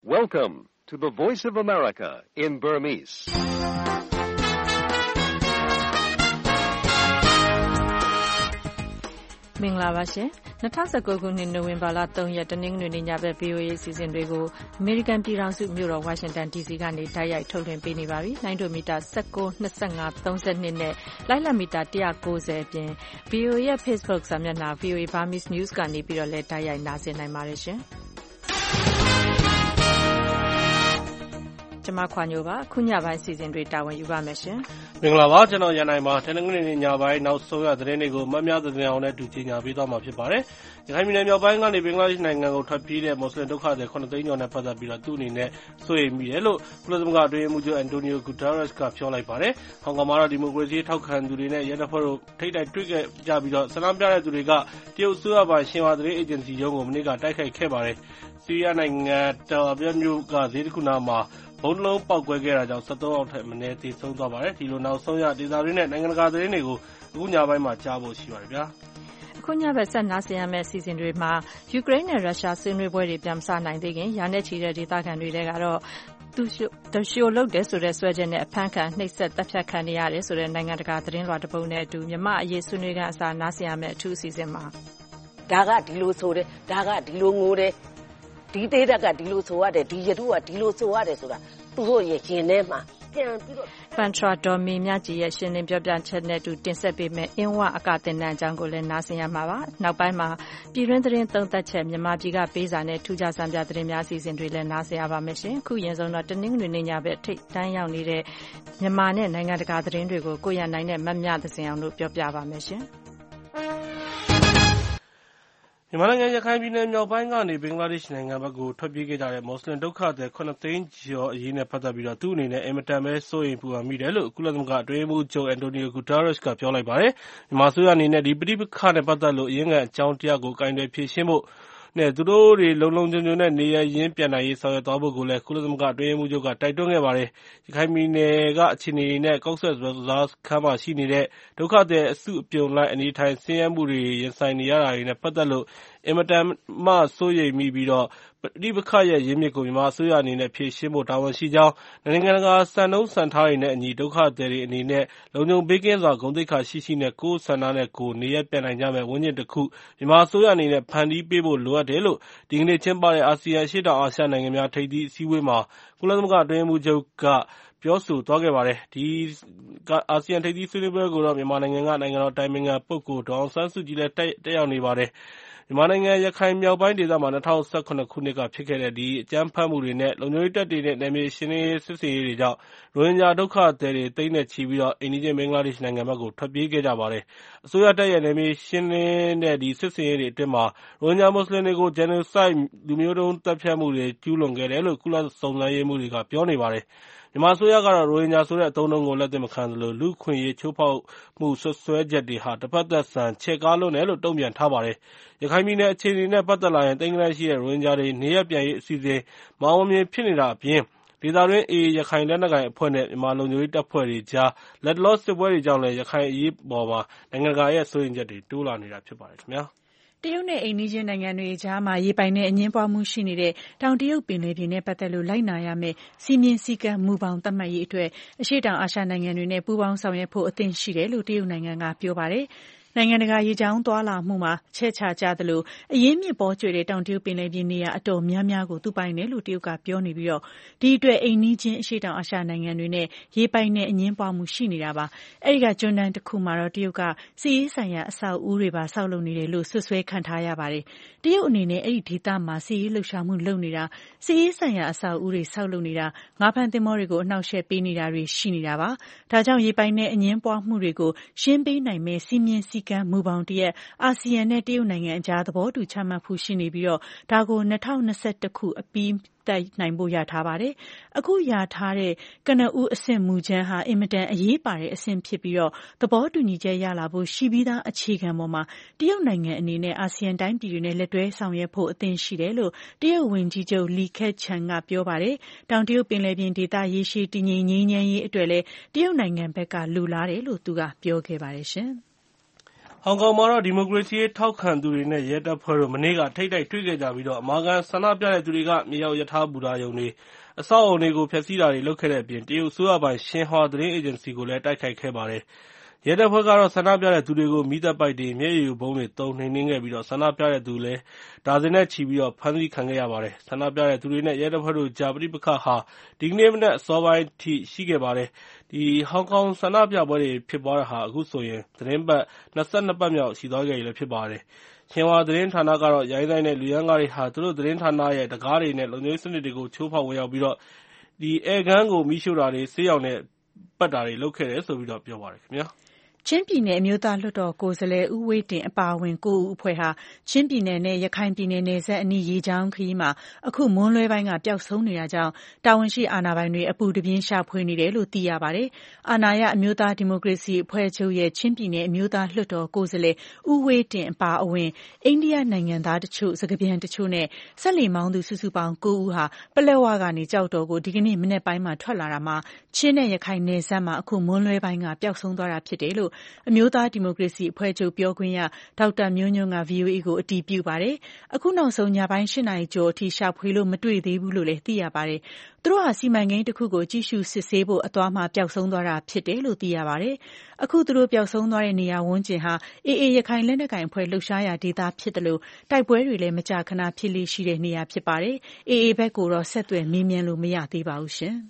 Welcome to the Voice of America in Burmese. ။မင်္ဂလာပါရှင်။2019ခုနှစ်နိုဝင်ဘာလ3ရက်တနင်္ဂနွေနေ့ညဘက် VOA အစီအစဉ်တွေကိုအမေရိကန်ပြည်ထောင်စုမြို့တော်ဝါရှင်တန် DC ကနေတိုက်ရိုက်ထုတ်လွှင့်ပေးနေပါပြီ။လိုင်းဒိုမီတာ19, 25, 32နဲ့လိုင်းလမီတာ190အပြင် VOA ရဲ့ Facebook စာမျက်နှာ VOA Burmese News ကနေပြီးတော့လည်းတိုက်ရိုက်နားဆင်နိုင်ပါတယ်ရှင်။ကျွန်မခွာညိုပါခုညပိုင်းစီစဉ်တွေတာဝန်ယူပါမယ်ရှင်မင်္ဂလာပါကျွန်တော်ရန်နိုင်ပါတနင်္ဂနွေနေ့ညပိုင်းနောက်ဆုံးရသတင်းတွေကိုမများသတင်းအောင်နဲ့တူချင်ညာပေးသွားမှာဖြစ်ပါတယ်ရခိုင်ပြည်နယ်မြောက်ပိုင်းကနေဘင်္ဂလားဒေ့ရှ်နိုင်ငံကိုထွက်ပြေးတဲ့မွတ်စလင်ဒုက္ခသည်9သိန်းကျော်နဲ့ပတ်သက်ပြီးတော့သူ့အနေနဲ့စိုးရိမ်မိတယ်လို့ကုလသမဂ္ဂအတွင်းရေးမှူးချုပ်အန်တိုနီယိုဂူတာရက်စ်ကပြောလိုက်ပါတယ်ဟောင်ကောင်မှာတော့ဒီမိုကရေစီထောက်ခံသူတွေနဲ့ရဲတပ်ဖွဲ့တို့ထိပ်တိုက်တွေ့ခဲ့ကြပြီးတော့ဆန္ဒပြတဲ့သူတွေကတရုတ်အစိုးရပိုင်ရှင်ဟွာသတင်းအေဂျင်စီရုံးကိုမနေ့ကတိုက်ခိုက်ခဲ့ပါတယ်ဆီးရီးယားနိုင်ငံတယ်အဗီဗ်မြို့ကဈေးတစ်ခုနားမှာဘုံလုံးပေါက်ကွဲခဲ့တာကြောင့်73ယောက်ထက်မနည်းသေဆုံးသွားပါတယ်ဒီလိုနောက်ဆုံးရဒေသတွင်းနဲ့နိုင်ငံတကာသတင်းတွေကိုအခုညပိုင်းမှာကြားဖို့ရှိပါတယ်ဗျာအခုညဘက်ဆက်နားဆင်ရမယ့်အစီအစဉ်တွေမှာယူကရိန်းနဲ့ရုရှားဆွေးနွေးပွဲတွေပြန်မစနိုင်သေးခင်ရာနဲ့ချီတဲ့ဒေသခံတွေကတော့သူရှိုလုပ်တယ်ဆိုတဲ့ဆွဲချက်နဲ့အဖမ်းခံနှိပ်စက်တပ်ဖြတ်ခံနေရတယ်ဆိုတဲ့နိုင်ငံတကာသတင်းလွှာတစ်ပုဒ်နဲ့အတူမြန်မာအရေးဆွေးနွေးခန်းအစားနားဆင်ရမယ့်အထူးအစီအစဉ်မှာဒါကဒီလိုဆိုတယ်ဒါကဒီလိုငိုတယ်ဒီသေးတက်ကဒီလိုဆိုရတယ်ဒီရတုကဒီလိုဆိုရတယ်ဆိုတာသူတို့ရဲ့ရင်ထဲမှာပြန်ပြီးတော့ပန်ထရာဒေါ်မီမြကြီးရဲ့ရှင်းလင်းပြောပြချက်နဲ့တူတင်ဆက်ပေးမယ်အင်းဝအကတင်နန်းအကြောင်းကိုလည်းနားဆင်ရမှာပါနောက်ပိုင်းမှာပြည်တွင်းသတင်းသုံးသပ်ချက်မြန်မာပြည်ကပေးစာနဲ့ထူးခြားစံပြသတင်းများအစီအစဉ်တွေလည်းနားဆင်ရပါမယ်ရှင်အခုရင်ဆုံးတော့တနင်္ဂနွေနေ့ညဘက်ထိပ်တန်းရောက်နေတဲ့မြန်မာနဲ့နိုင်ငံတကာသတင်းတွေကိုကိုရနိုင်နဲ့မမြသစင်အောင်တို့ပြောပြပါမယ်ရှင်မြန်မာနိုင်ငံရခိုင်ပြည်နယ်မြောက်ပိုင်းကနေဘင်္ဂလားဒေ့ရှ်နိုင်ငံဘက်ကိုထွက်ပြေးခဲ့ကြတဲ့မွတ်စလင်ဒုက္ခသည်9သိန်းကျော်အရေးနဲ့ပတ်သက်ပြီးတော့သူ့အနေနဲ့အင်မတန်ပဲစိုးရိမ်ပူပန်မိတယ်လို့ကုလသမဂ္ဂအတွင်းရေးမှူးချုပ်အန်တိုနီယိုဂူတာရက်စ်ကပြောလိုက်ပါတယ်။မြန်မာအစိုးရအနေနဲ့ဒီပဋိပက္ခနဲ့ပတ်သက်လို့အရင်းခံအကြောင်းတရားကိုကိုင်တွယ်ဖြေရှင်းဖို့နဲ့သူတို့တွေလုံလုံခြုံခြုံနဲ့နေရရင်းပြန်နိုင်ရေးဆောင်ရွက်သွားဖို့ကိုလည်းကုလသမဂ္ဂအတွင်းရေးမှူးချုပ်ကတိုက်တွန်းခဲ့ပါတယ်။ရခိုင်ပြည်နယ်ကအခြေအနေနဲ့ကောက်ဆက်ဘဇားစခန်းမှာရှိနေတဲ့ဒုက္ခသည်အစုအပြုံလိုက်အနေထိုင်ဆင်းရဲမှုတွေရင်ဆိုင်နေရတာတွေနဲ့ပတ်သက်လို့အင်မတန်မှစိုးရိမ်မိပြီးတော့ပဋိပက္ခရဲ့ရင်းမြစ်ကိုမြန်မာအစိုးရအနေနဲ့ဖြေရှင်းဖို့တာဝန်ရှိကြောင်းနိုင်ငံတကာစံနှုန်းစံထားတွေနဲ့အညီဒုက္ခသည်တွေအနေနဲ့လုံခြုံဘေးကင်းစွာဂုဏ်သိက္ခာရှိရှိနဲ့ကိုယ်ဆန္ဒနဲ့ကိုယ်နေရပြန်နိုင်ကြမယ့်ဝန်းကျင်တစ်ခုမြန်မာအစိုးရအနေနဲ့ဖန်တီးပေးဖို့လိုအပ်တယ်လို့ဒီကနေ့ကျင်းပတဲ့အာဆီယံရှေ့တောင်အာရှနိုင်ငံများထိပ်သီးအစည်းအဝေးမှာကုလသမဂ္ဂအတွင်းရေးမှူးချုပ်ကပြောဆိုသွားခဲ့ပါတယ်ဒီအာဆီယံထိပ်သီးဆွေးနွေးပွဲကိုတော့မြန်မာနိုင်ငံကနိုင်ငံတော်တိုင်ပင်ခံပုဂ္ဂိုလ်ဒေါ်အောင်ဆန်းစုကြည်လည်းတက်ရောက်နေပါတယ်မြန်မာနိုင်ငံရခိုင်မြောက်ပိုင်းဒေသမှာ2017ခုနှစ်ကဖြစ်ခဲ့တဲ့ဒီအကြမ်းဖက်မှုတွေနဲ့လုံခြုံရေးတပ်တွေနဲ့နယ်မြေရှင်းလင်းရေးစစ်ဆင်ရေးတွေကြောင့်ရိုဟင်ဂျာဒုက္ခသည်တွေသိန်းနဲ့ချီပြီးတော့အိန္ဒိယဘင်္ဂလားဒေ့ရှ်နိုင်ငံဘက်ကိုထွက်ပြေးခဲ့ကြပါတယ်။အစိုးရတပ်ရဲ့နယ်မြေရှင်းလင်းတဲ့ဒီစစ်ဆင်ရေးတွေအတွင်းမှာရိုဟင်ဂျာမွတ်စလင်တွေကို genocide လူမျိုးတုံးတပ်ဖြတ်မှုတွေကျူးလွန်ခဲ့တယ်လို့ကုလစုံစမ်းရေးမှူးတွေကပြောနေပါတယ်။မြန်မာအစိုးရကတော့ရိုဟင်ဂျာဆိုတဲ့အသုံးအနှုန်းကိုလက်သင့်မခံသလိုလူ့အခွင့်အရေးချိုးဖောက်မှုစွပ်စွဲချက်တွေဟာတစ်ဖက်သက်ဆန်ချဲ့ကားလွန်းတယ်လို့တုံ့ပြန်ထားပါတယ်။ရခိုင်ပြည်နယ်အခြေအနေနဲ့ပတ်သက်လာရင်သိန်းဂဏန်းရှိတဲ့ရိုဟင်ဂျာတွေနေရပ်ပြန်ရေးအစီအစဉ်မအောင်မြင်ဖြစ်နေတာအပြင်ဒေသတွင်းAAရခိုင်လက်နက်ကိုင်အဖွဲ့နဲ့မြန်မာလုံခြုံရေးတပ်ဖွဲ့တွေကြားလက်တလောစစ်ပွဲတွေကြောင့်လည်းရခိုင်အရေးပေါ်မှာနိုင်ငံတကာရဲ့စိုးရိမ်ချက်တွေတိုးလာနေတာဖြစ်ပါတယ်ခင်ဗျာ။တရုတ်နဲ့အိမ်နီးချင်းနိုင်ငံတွေကြားမှာရေပိုင်နဲ့အငင်းပွားမှုရှိနေတဲ့တောင်တရုတ်ပင်လယ်ပြင်နဲ့ပတ်သက်လို့လိုက်နာရမယ့်စီမင်းစည်းကမ်းမူဘောင်သတ်မှတ်ရေးအတွက်အရှေ့တောင်အာရှနိုင်ငံတွေနဲ့ပူးပေါင်းဆောင်ရွက်ဖို့အသင့်ရှိတယ်လို့တရုတ်နိုင်ငံကပြောပါတယ်။နိုင်ငံတကာရေကြောင်းသွားလာမှုမှာချဲ့ချကြသလိုအရင်းမြစ်ပေါ်ကျွေတဲ့တောင်တရုတ်ပင်လယ်ပြင်နေရာအတော်များများကိုသူပိုင်တယ်လို့တရုတ်ကပြောနေပြီးတော့ဒီအတွက်အိမ်နီးချင်းအရှေ့တောင်အာရှနိုင်ငံတွေနဲ့ရေပိုင်နဲ့အငင်းပွားမှုရှိနေတာပါအဲဒီကကျွန်းတန်းတစ်ခုမှာတော့တရုတ်ကစီးရေးဆိုင်ရာအဆောက်အဦတွေပါဆောက်လုပ်နေတယ်လို့ဆွဆွဲခံထားရပါတယ်တရုတ်အနေနဲ့အဲဒီဒေသမှာစီးရေးလှုပ်ရှားမှုလုပ်နေတာစီးရေးဆိုင်ရာအဆောက်အဦတွေဆောက်လုပ်နေတာငါးဖမ်းသင်္ဘောတွေကိုအနှောက်အယှက်ပေးနေတာတွေရှိနေတာပါဒါကြောင့်ရေပိုင်နဲ့အငင်းပွားမှုတွေကိုရှင်းပေးနိုင်မဲ့စီမင်းစည်းကမ်းမူဘောင်တရက်အာဆီယံနဲ့တရုတ်နိုင်ငံအကြားသဘောတူချမှတ်ဖို့ရှိနေပြီးတော့ဒါကို2021ခုအပြီးတိုက်နိုင်ဖို့ရထားပါတယ်။အခုရထားတဲ့ကနဦးအဆင့်မူချမ်းဟာအင်မတန်အရေးပါတဲ့အဆင့်ဖြစ်ပြီးတော့သဘောတူညီချက်ရလာဖို့ရှိပြီးသားအခြေခံပေါ်မှာတရုတ်နိုင်ငံအနေနဲ့အာဆီယံတိုင်းပြည်တွေနဲ့လက်တွဲဆောင်ရွက်ဖို့အသင့်ရှိတယ်လို့တရုတ်ဝန်ကြီးချုပ်လီခက်ချန်ကပြောပါတယ်။တောင်တရုတ်ပင်လယ်ပြင်ဒေသရေရှည်တည်ငြိမ်ငြိမ်းချမ်းရေးအတွက်လည်းတရုတ်နိုင်ငံဘက်ကလိုလားတယ်လို့သူကပြောခဲ့ပါတယ်ရှင်။ဟောင်ကောင်မှာတော့ဒီမိုကရေစီရေးထောက်ခံသူတွေနဲ့ရဲတပ်ဖွဲ့တို့မနေ့ကထိပ်တိုက်တွေ့ခဲ့ကြပြီးအမာခံဆန္ဒပြတဲ့သူတွေကမြေအောက်ရထားဘူတာရုံတွေအဆောက်အအုံတွေကိုဖျက်ဆီးတာတွေလုပ်ခဲ့တဲ့အပြင်တရုတ်အစိုးရပိုင်ရှင်ဟွာသတင်းအေဂျင်စီကိုလည်းတိုက်ခိုက်ခဲ့ပါတယ်။ရဲတပ်ဖွဲ့ကတော့ဆန္ဒပြတဲ့သူတွေကိုမီးသတ်ပိုက်တွေမျက်ရည်ယိုဗုံးတွေသုံးနှိမ်နင်းခဲ့ပြီးဆန္ဒပြတဲ့သူလည်းဒါဇင်နဲ့ချီပြီးဖမ်းဆီးခံခဲ့ရပါတယ်။ဆန္ဒပြတဲ့သူတွေနဲ့ရဲတပ်ဖွဲ့တို့ကြားပဋိပက္ခဟာဒီကနေ့မနက်အစောပိုင်းအထိရှိခဲ့ပါတယ်။ဟောင်ကောင်ဆန္ဒပြပွဲတွေဖြစ်ပွားတာဟာအခုဆိုရင်သီတင်းပတ်22 ပတ်မြောက်ရှိသွားခဲ့ပြီလည်းဖြစ်ပါတယ်။ရှင်ဟွာသတင်းဌာနကတော့ရိုင်းစိုင်းတဲ့လူရမ်းကားတွေဟာသူတို့သတင်းဌာနရဲ့တံခါးတွေနဲ့လုံခြုံရေးစနစ်တွေကိုချိုးဖောက်ဝင်ရောက်ပြီးဧည့်ခန်းကိုမီးရှို့တာတွေဆေးရောင်နဲ့ပတ်တာတွေလုပ်ခဲ့တယ်လို့ပြောပါတယ်ခင်ဗျာ။ချင်းပြည်နယ်အမျိုးသားလွှတ်တော်ကိုယ်စားလှယ်ဦးဝှေ့တင်းအပါအဝင်9ဦးအဖွဲ့ဟာချင်းပြည်နယ်နဲ့ရခိုင်ပြည်နယ်နယ်စပ်အနီးရေကြောင်းခရီးမှာအခုမွန်းလွဲပိုင်းကပျောက်ဆုံးနေတာကြောင့်တာဝန်ရှိအာဏာပိုင်တွေအပူတပြင်းရှာဖွေနေတယ်လို့သိရပါတယ်။အာဏာရအမျိုးသားဒီမိုကရေစီအဖွဲ့ချုပ်ရဲ့ချင်းပြည်နယ်အမျိုးသားလွှတ်တော်ကိုယ်စားလှယ်ဦးဝှေ့တင်းအပါအဝင်အိန္ဒိယနိုင်ငံသားတချို့စကားပြန်တချို့နဲ့စက်လှေမောင်းသူစုစုပေါင်း9ဦးဟာပလက်ဝကနေကြောက်တော်ကိုဒီကနေ့မနက်ပိုင်းမှာထွက်လာတာမှာချင်းနဲ့ရခိုင်နယ်စပ်မှာအခုမွန်းလွဲပိုင်းကပျောက်ဆုံးသွားတာဖြစ်တယ်လို့အမျိုးသားဒီမိုကရေစီအဖွဲ့ချုပ်ပြောခွင့်ရဒေါက်တာမျိုးညွန့်က VOA ကိုအတည်ပြုပါတယ်။အခုနောက်ဆုံးညပိုင်း8 နာရီကျော်အထိရှာဖွေလို့မတွေ့သေးဘူးလို့လည်းသိရပါတယ်။သူတို့ဟာစီမံကိန်းတစ်ခုကိုကြည့်ရှုစစ်ဆေးဖို့အသွားမှာပျောက်ဆုံးသွားတာဖြစ်တယ်လို့သိရပါတယ်။အခုသူတို့ပျောက်ဆုံးသွားတဲ့နေရာဝန်းကျင်ဟာ AA ရခိုင်လက်နက်ကိုင်အဖွဲ့လှုပ်ရှားရာဒေသဖြစ်တယ်လို့တိုက်ပွဲတွေလည်းမကြာခဏဖြစ်လေရှိတဲ့နေရာဖြစ်ပါတယ်။ AA ဘက်ကိုတော့ဆက်သွယ်မေးမြန်းလို့မရသေးပါဘူးရှင်။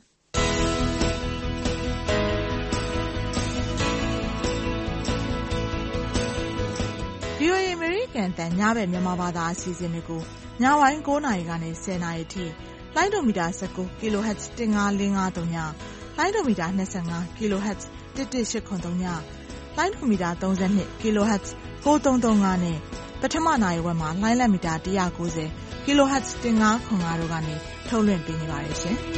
VOA အမေရိကန်တန်ညဘက်မြန်မာဘာသာအစီအစဉ်တွေကိုညပိုင်း9 နာရီကနေ10 နာရီအထိလိုင်းဒိုမီတာ19 kHz 15453ညလိုင်းဒိုမီတာ25 kHz 11883ညလိုင်းဒိုမီတာ32 kHz 9335နဲ့ပထမနာရီဝက်မှာလိုင်းလက်မီတာ190 kHz 1505တို့ကနေထုတ်လွှင့်ပေးနေပါတယ်ရှင်။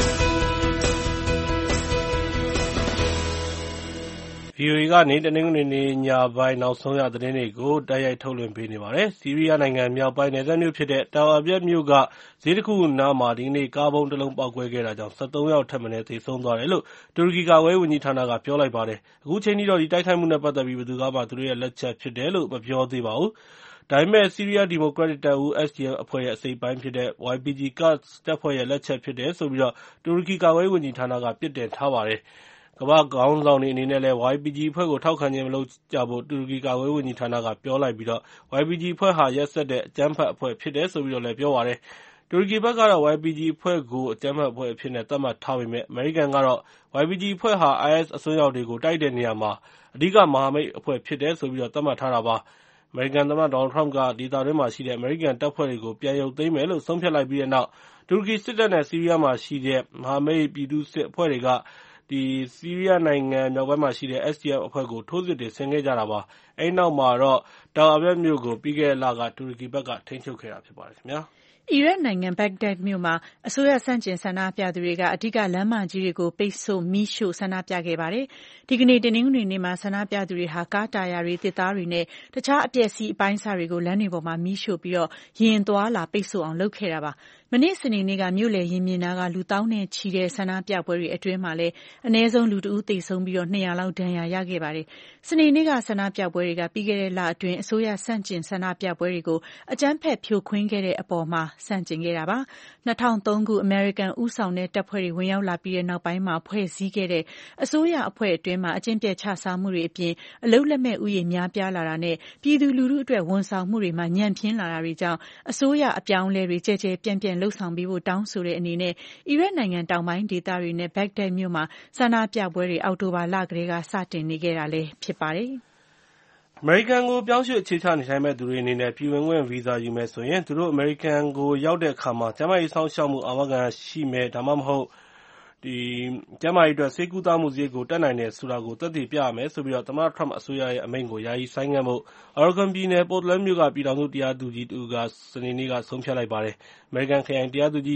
VOA ကနေတနင်္ဂနွေနေ့ညပိုင်းနောက်ဆုံးရသတင်းတွေကိုတိုက်ရိုက်ထုတ်လွှင့်ပေးနေပါတယ်။ဆီးရီးယားနိုင်ငံမြောက်ပိုင်းနယ်စပ်မြို့ဖြစ်တဲ့တာဝါပြက်မြို့ကဈေးတစ်ခုနားမှာဒီကနေ့ကားဗုံးတစ်လုံးပေါက်ကွဲခဲ့တာကြောင့်73 ယောက်ထက်မနည်းသေဆုံးသွားတယ်လို့တူရကီကာကွယ်ရေးဝန်ကြီးဌာနကပြောလိုက်ပါတယ်။အခုချိန်ထိတော့ဒီတိုက်ခိုက်မှုနဲ့ပတ်သက်ပြီးဘယ်သူကမှသူတို့ရဲ့လက်ချက်ဖြစ်တယ်လို့မပြောသေးပါဘူး။ဒါပေမဲ့ဆီးရီးယားဒီမိုကရက်တစ်တပ်ဦး SDF အဖွဲ့ရဲ့အစိတ်အပိုင်းဖြစ်တဲ့ YPG ကာ့ဒ်တပ်ဖွဲ့ရဲ့လက်ချက်ဖြစ်တယ်ဆိုပြီးတူရကီကာကွယ်ရေးဝန်ကြီးဌာနကပြစ်တင်ထားပါတယ်။ကမ္ဘာ့ခေါင်းဆောင်တွေအနေနဲ့လည်း YPG အဖွဲ့ကိုထောက်ခံခြင်းမလုပ်ကြဖို့တူရကီကာကွယ်ရေးဝန်ကြီးဌာနကပြောလိုက်ပြီးYPG အဖွဲ့ဟာရက်စက်တဲ့အကြမ်းဖက်အဖွဲ့ဖြစ်တယ်ဆိုပြီးလည်းပြောပါတယ်။တူရကီဘက်ကတော့ YPG အဖွဲ့ကိုအကြမ်းဖက်အဖွဲ့အဖြစ်နဲ့သတ်မှတ်ထားပေမဲ့အမေရိကန်ကတော့ YPG အဖွဲ့ဟာ IS အစွန်းရောက်တွေကိုတိုက်တဲ့နေရာမှာအဓိကမဟာမိတ်အဖွဲ့ဖြစ်တယ်ဆိုပြီးသတ်မှတ်ထားတာပါ။အမေရိကန်သမ္မတဒေါ်နယ်လ်ထရမ့်ကဒေသတွင်းမှာရှိတဲ့အမေရိကန်တပ်ဖွဲ့တွေကိုပြန်ရုပ်သိမ်းမယ်လို့ဆုံးဖြတ်လိုက်ပြီးတဲ့နောက်တူရကီစစ်တပ်နဲ့ဆီးရီးယားမှာရှိတဲ့မဟာမိတ်ပြည်သူ့စစ်အဖွဲ့တွေကဆီးရီးယားနိုင်ငံမြောက်ပိုင်းမှာရှိတဲ့ SDF အဖွဲ့ကိုထိုးစစ်တွေဆင်ခဲ့ကြတာပါ။အဲဒီနောက်မှာတော့တာဝါပြက်မြို့ကိုပြီးခဲ့တဲ့လကတူရကီဘက်ကထိန်းချုပ်ခဲ့တာဖြစ်ပါတယ်ခင်ဗျာ။အီရတ်နိုင်ငံဘဂ္ဂဒက်မြို့မှာအစိုးရဆန့်ကျင်ဆန္ဒပြသူတွေကအဓိကလမ်းမကြီးတွေကိုပိတ်ဆို့မီးရှို့ဆန္ဒပြခဲ့ပါတယ်။ဒီကနေ့တနင်္ဂနွေနေ့မှာဆန္ဒပြသူတွေဟာကားတာယာတွေတစ်သားတွေနဲ့တခြားအပျက်စီးအပိုင်းအစတွေကိုလမ်းတွေပေါ်မှာမီးရှို့ပြီးယာဉ်သွားလာပိတ်ဆို့အောင်လုပ်ခဲ့တာပါ။မနေ့စနေနေ့ကမြို့လယ်ရင်ပြင်နာကလူသောင်းနဲ့ချီတဲ့ဆန္ဒပြပွဲတွေအတွင်းမှာလည်းအနည်းဆုံးလူတစ်ဦးသေဆုံးပြီး200လောက်ဒဏ်ရာရခဲ့ပါတယ်။စနေနေ့ကဆန္ဒပြပွဲတွေကပြီးခဲ့တဲ့လအတွင်းအစိုးရဆန့်ကျင်ဆန္ဒပြပွဲတွေကိုအကြမ်းဖက်ဖြိုခွင်းခဲ့တဲ့အပေါ်မှာဆန့်ကျင်ခဲ့တာပါ။2003ခုအမေရိကန်ဦးဆောင်တဲ့တပ်ဖွဲ့တွေဝင်ရောက်လာပြီးတဲ့နောက်ပိုင်းမှာဖွဲ့စည်းခဲ့တဲ့အစိုးရအဖွဲ့အတွင်းမှာအကျင့်ပျက်ချစားမှုတွေအပြင်အလုပ်လက်မဲ့ဥယျာဉ်များပြားလာတာနဲ့ပြည်သူလူထုအတွက်ဝန်ဆောင်မှုတွေမှာညံ့ဖျင်းလာတာတွေကြောင့်အစိုးရအပြောင်းအလဲတွေကြဲကြဲပြန့်ပြန့်လှုပ်ဆောင်ပေးဖို့တောင်းဆိုတဲ့အနေနဲ့အီရတ်နိုင်ငံတောင်ပိုင်းဒေသတွေနဲ့ဘဂ္ဂဒက်မြို့မှာဆန္ဒပြပွဲတွေအောက်တိုဘာလကတည်းကစတင်နေခဲ့တာလည်းဖြစ်ပါတယ်။အမေရိကန်ကိုပြောင်းရွှေ့အခြေချနေထိုင်မဲ့သူတွေအနေနဲ့ပြည်ဝင်ခွင့်ဗီဇာယူမယ်ဆိုရင်သူတို့အမေရိကန်ကိုရောက်တဲ့အခါမှာကျန်းမာရေးစောင့်ရှောက်မှုအာမခံရှိမယ်ဒါမှမဟုတ်ကျန်းမာရေးအတွက်ဆေးကုသမှုစရိတ်ကိုတက်နိုင်တယ်ဆိုတာကိုသက်သေပြရမယ်ဆိုပြီးသမ္မတထရမ့်အစိုးရရဲ့အမိန့်ကိုယာယီဆိုင်းငံ့ဖို့ Oregon ပြည်နယ် Portland မြို့ကပြည်ထောင်စုတရားသူကြီးတဦးကစနေနေ့ကဆုံးဖြတ်လိုက်ပါတယ်။အမေရိကန်ခရိုင်တရားသူကြီး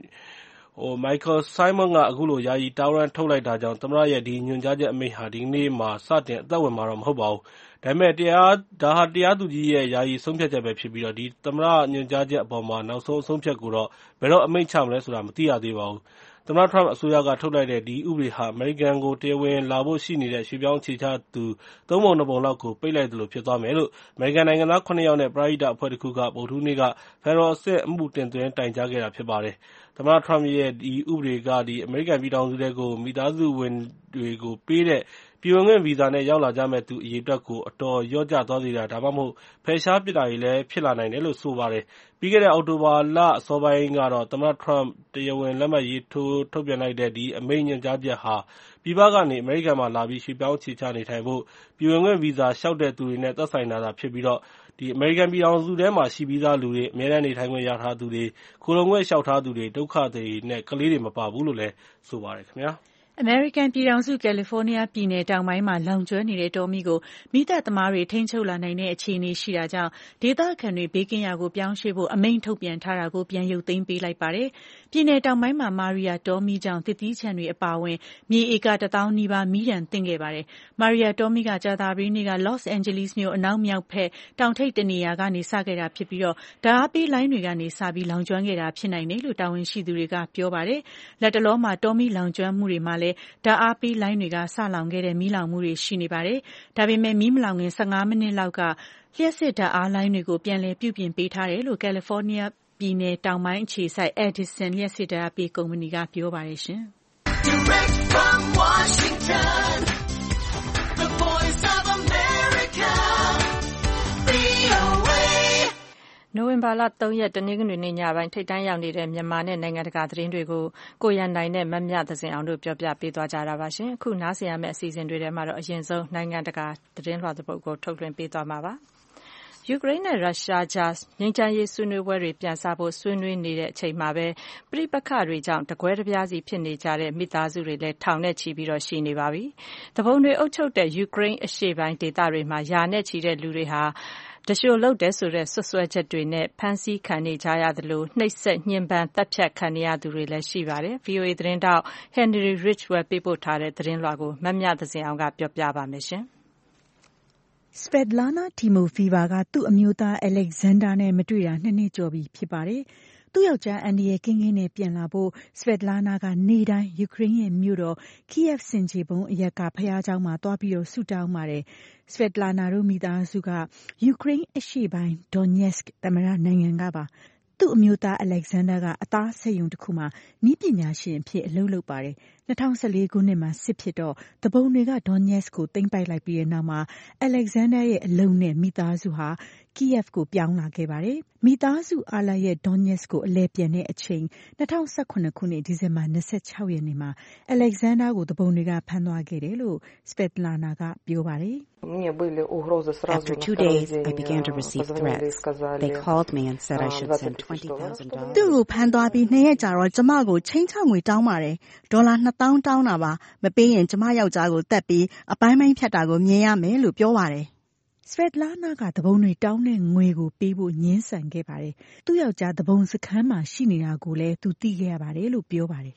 Michael Simon ကအခုလိုယာယီတားဝရမ်းထုတ်လိုက်တာကြောင့်သမ္မတရဲ့ဒီညွှန်ကြားချက်အမိန့်ဟာဒီကနေ့မှာစတင်အသက်ဝင်မှာတော့မဟုတ်ပါဘူး။ဒါပေမဲ့ဒါဟာတရားသူကြီးရဲ့ယာယီဆုံးဖြတ်ချက်ပဲဖြစ်ပြီးဒီသမ္မတညွှန်ကြားချက်အပေါ်မှာနောက်ဆုံးအဆုံးအဖြတ်ကိုတော့ဘယ်တော့အမိန့်ချမလဲဆိုတာမသိရသေးပါဘူး။သမ္မတ Trump အစိုးရကထုတ်လိုက်တဲ့ဒီဥပဒေဟာအမေရိကန်ကိုတရားဝင်လာဖို့ရှိနေတဲ့ရွှေ့ပြောင်းအခြေချသူ3 ပုံ 2 ပုံလောက်ကိုပိတ်လိုက်သလိုဖြစ်သွားမယ်လို့အမေရိကန်နိုင်ငံသား 7 ယောက်နဲ့ပရဟိတအဖွဲ့တစ်ခုကဗုဒ္ဓဟူးနေ့က Federal အဆင့်အမှုတင်သွင်းတိုင်ကြားခဲ့တာဖြစ်ပါတယ်။သမ္မတ Trump ရဲ့ဒီဥပဒေကအမေရိကန်ပြည်ထောင်စုထဲကိုမိသားစုဝင်တွေကိုပေးတဲ့ပြည်ဝင်ခွင့်ဗီဇာနဲ့ရောက်လာကြမယ့်သူအရေအတွက်ကိုအတော်လျော့ကျသွားစေတာဒါမှမဟုတ်ဖယ်ရှားပစ်တာတွေလည်းဖြစ်လာနိုင်တယ်လို့ဆိုပါတယ်။ပြီးခဲ့တဲ့အောက်တိုဘာလအစောပိုင်းကတော့သမ္မတ Trump တရားဝင်လက်မှတ်ရေးထိုးထုတ်ပြန်လိုက်တဲ့ဒီအမိန့်ညွှန်ကြားချက်ဟာပြည်ပကနေအမေရိကန်မှာလာပြီးရွှေ့ပြောင်းအခြေချနေထိုင်ဖို့ပြည်ဝင်ခွင့်ဗီဇာလျှောက်တဲ့သူတွေနဲ့သက်ဆိုင်တာဖြစ်ပြီးအမေရိကန်ပြည်ထောင်စုထဲမှာရှိပြီးသားလူတွေအမြဲတမ်းနေထိုင်ခွင့်ရထားသူတွေခိုလှုံခွင့်လျှောက်ထားသူတွေဒုက္ခသည်တွေနဲ့ကလေးတွေမပါဘူးလို့လည်းဆိုပါတယ်ခင်ဗျာ။အမေရိကန်ပြည်ထောင်စုကယ်လီဖိုးနီးယားပြည်နယ်တောင်ပိုင်းမှာလောင်ကျွမ်းနေတဲ့တောမီးကိုမီးသတ်သမားတွေထိန်းချုပ်လာနိုင်တဲ့အခြေအနေရှိတာကြောင့်ဒေသခံတွေဘေးကင်းရာကိုပြောင်းရွှေ့ဖို့အမိန့်ထုတ်ပြန်ထားတာကိုပြန်ရုပ်သိမ်းပေးလိုက်ပါတယ်။ပြည်နယ်တောင်ပိုင်းမှာမာရီယာတောမီးကြောင့်သစ်သီးခြံတွေအပါအဝင်မြေဧက 1000 နီးပါးမီးဒဏ်သင့်ခဲ့ပါတယ်။မာရီယာတောမီးကကြာသပတေးနေ့ကလော့စ်အန်ဂျလိစ်မြို့အနောက်မြောက်ဘက်တောင်ထိပ်တနေရာကနေစခဲ့တာဖြစ်ပြီးဓာတ်အားပေးလိုင်းတွေကနေစပြီးလောင်ကျွမ်းခဲ့တာဖြစ်နိုင်တယ်လို့တာဝန်ရှိသူတွေကပြောပါတယ်။လက်တလောမှာတောမီးလောင်ကျွမ်းမှုတွေမှာလည်းဓာတ်အားပေးလိုင်းတွေကစလောင်ခဲ့တဲ့မီးလောင်မှုတွေရှိနေပါတယ်။ဒါပေမဲ့မီးမလောင်ခင်15 မိနစ်လောက်ကလျှပ်စစ်ဓာတ်အားလိုင်းတွေကိုပြန်လည်ပြုပြင်ပေးထားတယ်လို့ကယ်လီဖိုးနီးယားပြည်နယ်တောင်ပိုင်းအခြေစိုက် Edison လျှပ်စစ်ဓာတ်အားပေးကုမ္ပဏီကပြောပါတယ်ရှင်။ Direct from Washington, the voice of America, VOAနိုဝင်ဘာလ 3 ရက်တနင်္ဂနွေနေ့ညပိုင်းထိပ်တန်းရောက်နေတဲ့မြန်မာနဲ့နိုင်ငံတကာသတင်းတွေကိုကိုရန်နိုင်နဲ့မမြသဇင်အောင်တို့ပြောပြပေးသွားကြတာပါရှင်။အခုနားဆင်ရမယ့်အစီအစဉ်တွေထဲမှာတော့အရင်ဆုံးနိုင်ငံတကာသတင်းလွှာတစ်ပုဒ်ကိုထုတ်လွှင့်ပေးသွားမှာပါ။ယူကရိန်းနဲ့ရုရှားကြားငြိမ်းချမ်းရေးဆွေးနွေးပွဲတွေပြန်စဖို့ဆွေးနွေးနေတဲ့အချိန်မှာပဲပဋိပက္ခတွေကြောင့်တကွဲတပြားစီဖြစ်နေကြတဲ့မိသားစုတွေလည်းထောင်နဲ့ချီပြီးရှိနေပါပြီ။သူပုန်တွေအုပ်ချုပ်တဲ့ယူကရိန်းအရှေ့ပိုင်းဒေသတွေမှာရာနဲ့ချီတဲ့လူတွေဟာတရှို့လုပ်တယ်ဆိုတဲ့ဆွဆွဲချက်တွေနဲ့ဖမ်းဆီးခံနေကြရသလိုနှိပ်စက်ညှဉ်းပန်းတပ်ဖြတ်ခံနေရသူတွေလည်းရှိပါတယ်။ VOA သတင်းတောက် Henry Ridgwell ပေးပို့ထားတဲ့သတင်းလွှာကိုမမြသဇင်အောင်ကပြောပြပါမယ်ရှင်။ Svetlana Timofeeva ကသူ့အမျိုးသား Alexander နဲ့မတွေ့တာ2 နှစ်ကျော်ပြီဖြစ်ပါတယ်။သူ့ယောက်ျားအန္တရာယ်ကင်းနဲ့ပြန်လာဖို့ Svetlana ကနေ့တိုင်းယူကရိန်းရဲ့မြို့တော် Kyiv ဆင်ခြေဖုံးအရပ်ကဘုရားကျောင်းမှာသွားပြီးဆုတောင်းပါတယ်။ Svetlana တို့မိသားစုကယူကရိန်းအရှေ့ပိုင်း Donetsk သမ္မတနိုင်ငံကပါ။သူ့အမျိုးသား Alexander ကအသားစက်ရုံတစ်ခုမှာနည်းပညာရှင်အဖြစ်အလုပ်လုပ်ပါတယ်။2014 ခုနှစ်မှာစစ်ဖြစ်တော့သူပုန်တွေက Donetsk ကိုသိမ်းပိုက်လိုက်ပြီးနောက်မှာ Alexander ရဲ့အလုပ်နဲ့မိသားစုဟာ Kyiv ကိုပြောင်းလာခဲ့ပါတယ်။မိသားစုအားလုံးရဲ့ Donetsk ကိုအလဲပြန်တဲ့အချိန်2018 ခုနှစ်ဒီဇင်ဘာ 26 ရက်နေ့မှာ Alexander ကိုသူပုန်တွေကဖမ်းသွားခဲ့တယ်လို့ Svetlana ကပြောပါတယ်။ After 2 days, I began to receive threats. They called me and said I should send $20,000. သူ့ကိုဖမ်းသွားပြီး2 ရက်ကြာတော့ကျမကိုချိန်ချောက်ငွေတောင်းပါတယ်။ဒေါ်လာ 2000 တောင်းတာပါ။မပေးရင်ကျမယောက်ျားကိုတက်ပြီးအပိုင်းပိုင်းဖြတ်တာကိုမြင်ရမယ်လို့ပြောပါတယ်။ Svetlana ကသူပုန်တွေတောင်းတဲ့ငွေကိုပေးဖို့ငြင်းဆန်ခဲ့ပါတယ်။သူ့ယောက်ျားသူပုန်စခန်းမှာရှိနေတာကိုလည်းသူသိခဲ့ရပါတယ်လို့ပြောပါတယ်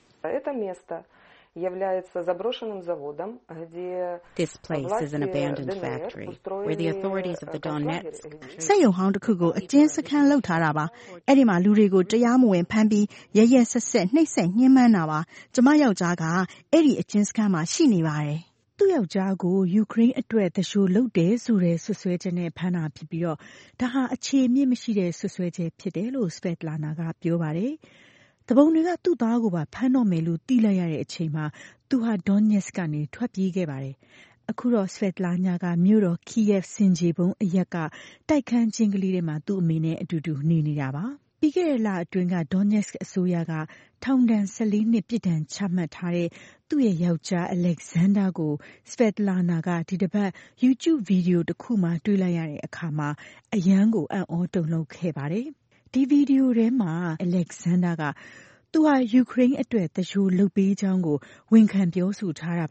This place is an abandoned factory where the authorities of the Donetsk စက်ရုံဟောင်းတစ်ခုကိုအကျဉ်းစခန်းလုပ်ထားတာပါ။အဲ့ဒီမှာလူတွေကိုတရားမဝင်ဖမ်းပြီးရရက်ဆက်ဆက်နှိပ်စက်ညှဉ်းပန်းတာပါ။ကျမယောက်ျားကအဲ့ဒီအကျဉ်းစခန်းမှာရှိနေပါတယ်။သူ့ယောက်ျားကိုယူကရိန်းအတွက်တရှို့လုပ်တယ်ဆိုတဲ့ဆွဆွဲချက်နဲ့ဖမ်းတာဖြစ်ပြီးဒါဟာအခြေအမြစ်မရှိတဲ့ဆွဆွဲချက်ဖြစ်တယ်လို့ Svetlana ကပြောပါတယ်။သူပုန်တွေကသူ့သားကိုပါဖမ်းတော့မယ်လို့သိလိုက်ရတဲ့အချိန်မှာသူဟာ Donetsk ကနေထွက်ပြေးခဲ့ပါတယ်။အခုတော့ Svetlana ကမြို့တော် Kyiv ဆင်ခြေဖုံးအရပ်ကတိုက်ခန်းချင်းကလေးထဲမှာသူ့အမေနဲ့အတူတူနေနေတာပါ။ပြီးခဲ့တဲ့လအတွင်းက Donetsk အစိုးရကထောင်ဒဏ်14 နှစ်ပြစ်ဒဏ်ချမှတ်ထားတဲ့သူ့ရဲ့ယောက်ျား Alexander ကို Svetlana ကဒီတစ်ပတ် YouTube ဗီဒီယိုတစ်ခုမှာတွေ့လိုက်ရတဲ့အခါမှာအယမ်းကိုအံ့ဩတုန်လှုပ်ခဲ့ပါတယ်။ဒီဗီဒီယိုထဲမှာ Alexander ကသူဟာယူကရိန်းအတွက်တရှို့လုပ်ပေးကြောင်းကိုဝန်ခံပြောဆိုထားတာပါ။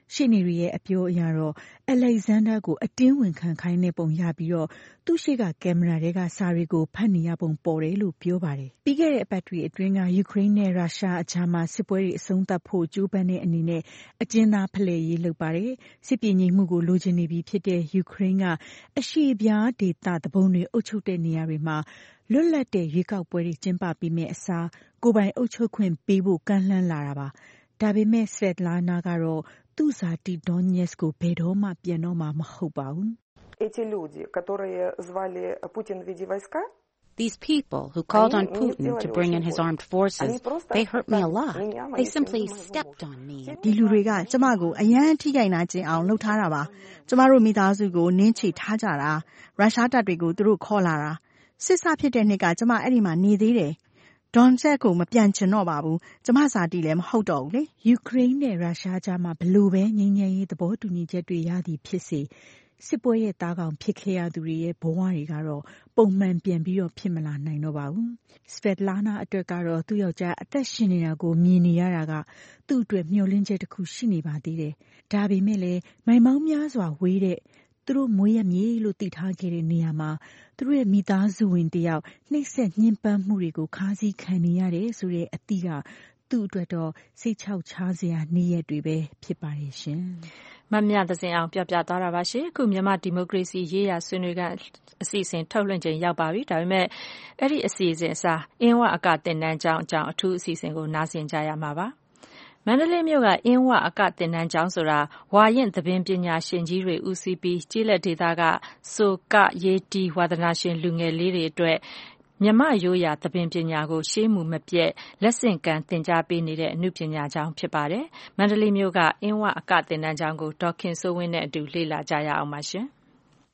ရှေ့နေတွေရဲ့အပြောအရတော့ Alexander ကိုအတင်းဝင်ခံခိုင်းတဲ့ပုံရပြီးတော့သူ့ရှိကကင်မရာတွေကစာတွေကိုဖတ်နေရပုံပေါ်တယ်လို့ပြောပါတယ်။ပြီးခဲ့တဲ့အပတ်တွေအတွင်းကယူကရိန်းနဲ့ရုရှားအကြားမှာစစ်ပွဲတွေအဆုံးသတ်ဖို့ကြိုးပမ်းတဲ့အနေနဲ့အကျဉ်းသားဖလှယ်ရေးလုပ်ပါတယ်။စစ်ပြေငြိမ်မှုကိုလိုချင်နေပြီဖြစ်တဲ့ယူကရိန်းကအရှေ့ပြားဒေသတပုံတွေအုပ်ချုပ်တဲ့နေရာတွေမှာလွတ်လပ်တဲ့ရွေးကောက်ပွဲတွေကျင်းပပြီးမဲ့အစားကိုယ်ပိုင်အုပ်ချုပ်ခွင့်ပေးဖို့ကမ်းလှမ်းလာတာပါ။ဒါပေမဲ့ Svetlana ကတော့သူ့ဇာတိ Donetsk ကိုဘယ်တော့မှပြန်တော့မှာမဟုတ်ပါဘူး။ Эти люди, которые звали Путин веди войска, These people who called on Putin to bring in his armed forces, they hurt me a lot. They simply stepped on me. ဒီလူတွေကကျမကိုအယမ်းထိခိုက်နာကျင်အောင်လှုပ်ထားတာပါ။ကျမတို့မိသားစုကိုနင်းချထားကြတာ။ရုရှားတပ်တွေကိုသူတို့ခေါ်လာတာ။စစ်စားဖြစ်တဲ့နှစ်ကကျမအဲ့ဒီမှာနေသေးတယ်။ Donetsk ကိုမပြန်ချင်တော့ပါဘူး။ကျမဇာတိလည်းမဟုတ်တော့ဘူးလေ။ယူကရိန်းနဲ့ရုရှားကြားမှာဘလို့ပဲငြိမ်းချမ်းရေးသဘောတူညီချက်တွေရသည်ဖြစ်စေစစ်ပွဲရဲ့သားကောင်ဖြစ်ခဲ့ရသူတွေရဲ့ဘဝတွေကတော့ပုံမှန်ပြန်ပြီးတော့ဖြစ်မလာနိုင်တော့ပါဘူး။ Svetlana အတွက်ကတော့သူ့ယောက်ျားအသက်ရှင်နေတာကိုမြင်နေရတာကသူ့အတွက်မျှော်လင့်ချက်တစ်ခုရှိနေပါသေးတယ်။ဒါပေမဲ့လည်းမိုင်မောင်းများစွာဝေးတဲ့သူတို့မွေးရမြေလို့သိထားခဲ့တဲ့နေရာမှာသူတို့ရဲ့မိသားစုဝင်တယောက်နှိပ်စက်ညှဉ်းပန်းမှုတွေကိုခါးစည်းခံနေရတယ်ဆိုတဲ့အသည့်ကသူ့အတွက်တော့စိတ်ချောက်ချားစရာနေ့ရက်တွေပဲဖြစ်ပါတယ်ရှင်။မမြသစင်အောင်ပြောပြသွားတာပါရှင်။အခုမြန်မာဒီမိုကရေစီရေးရာဆွေးနွေးကအစီအစဉ်ထုတ်လွှင့်ချိန်ရောက်ပါပြီ။ဒါပေမဲ့အဲ့ဒီအစီအစဉ်အစားအင်းဝအကတင်တန်းကျောင်းအကြောင်းအထူးအစီအစဉ်ကိုနားဆင်ကြရမှာပါ။မန္တလေးမြို့ကအင်းဝအကတင်တန်းကျောင်းဆိုတာဝါရင်သဘင်ပညာရှင်ကြီးတွေဦးစီးပြီးကျေးလက်ဒေသကဆိုကရေးတီဝါဒနာရှင်လူငယ်လေးတွေအတွက်မြမရိုးရာသဘင်ပညာကိုရှေးမှုမပြတ်လက်ဆင့်ကမ်းသင်ကြားပေးနေတဲ့အမှုပညာကျောင်းဖြစ်ပါတယ်။မန္တလေးမြို့ကအင်းဝအကတင်တန်းကျောင်းကိုဒေါ်ခင်စိုးဝင်းနဲ့အတူလေ့လာကြရအောင်ပါရှင်။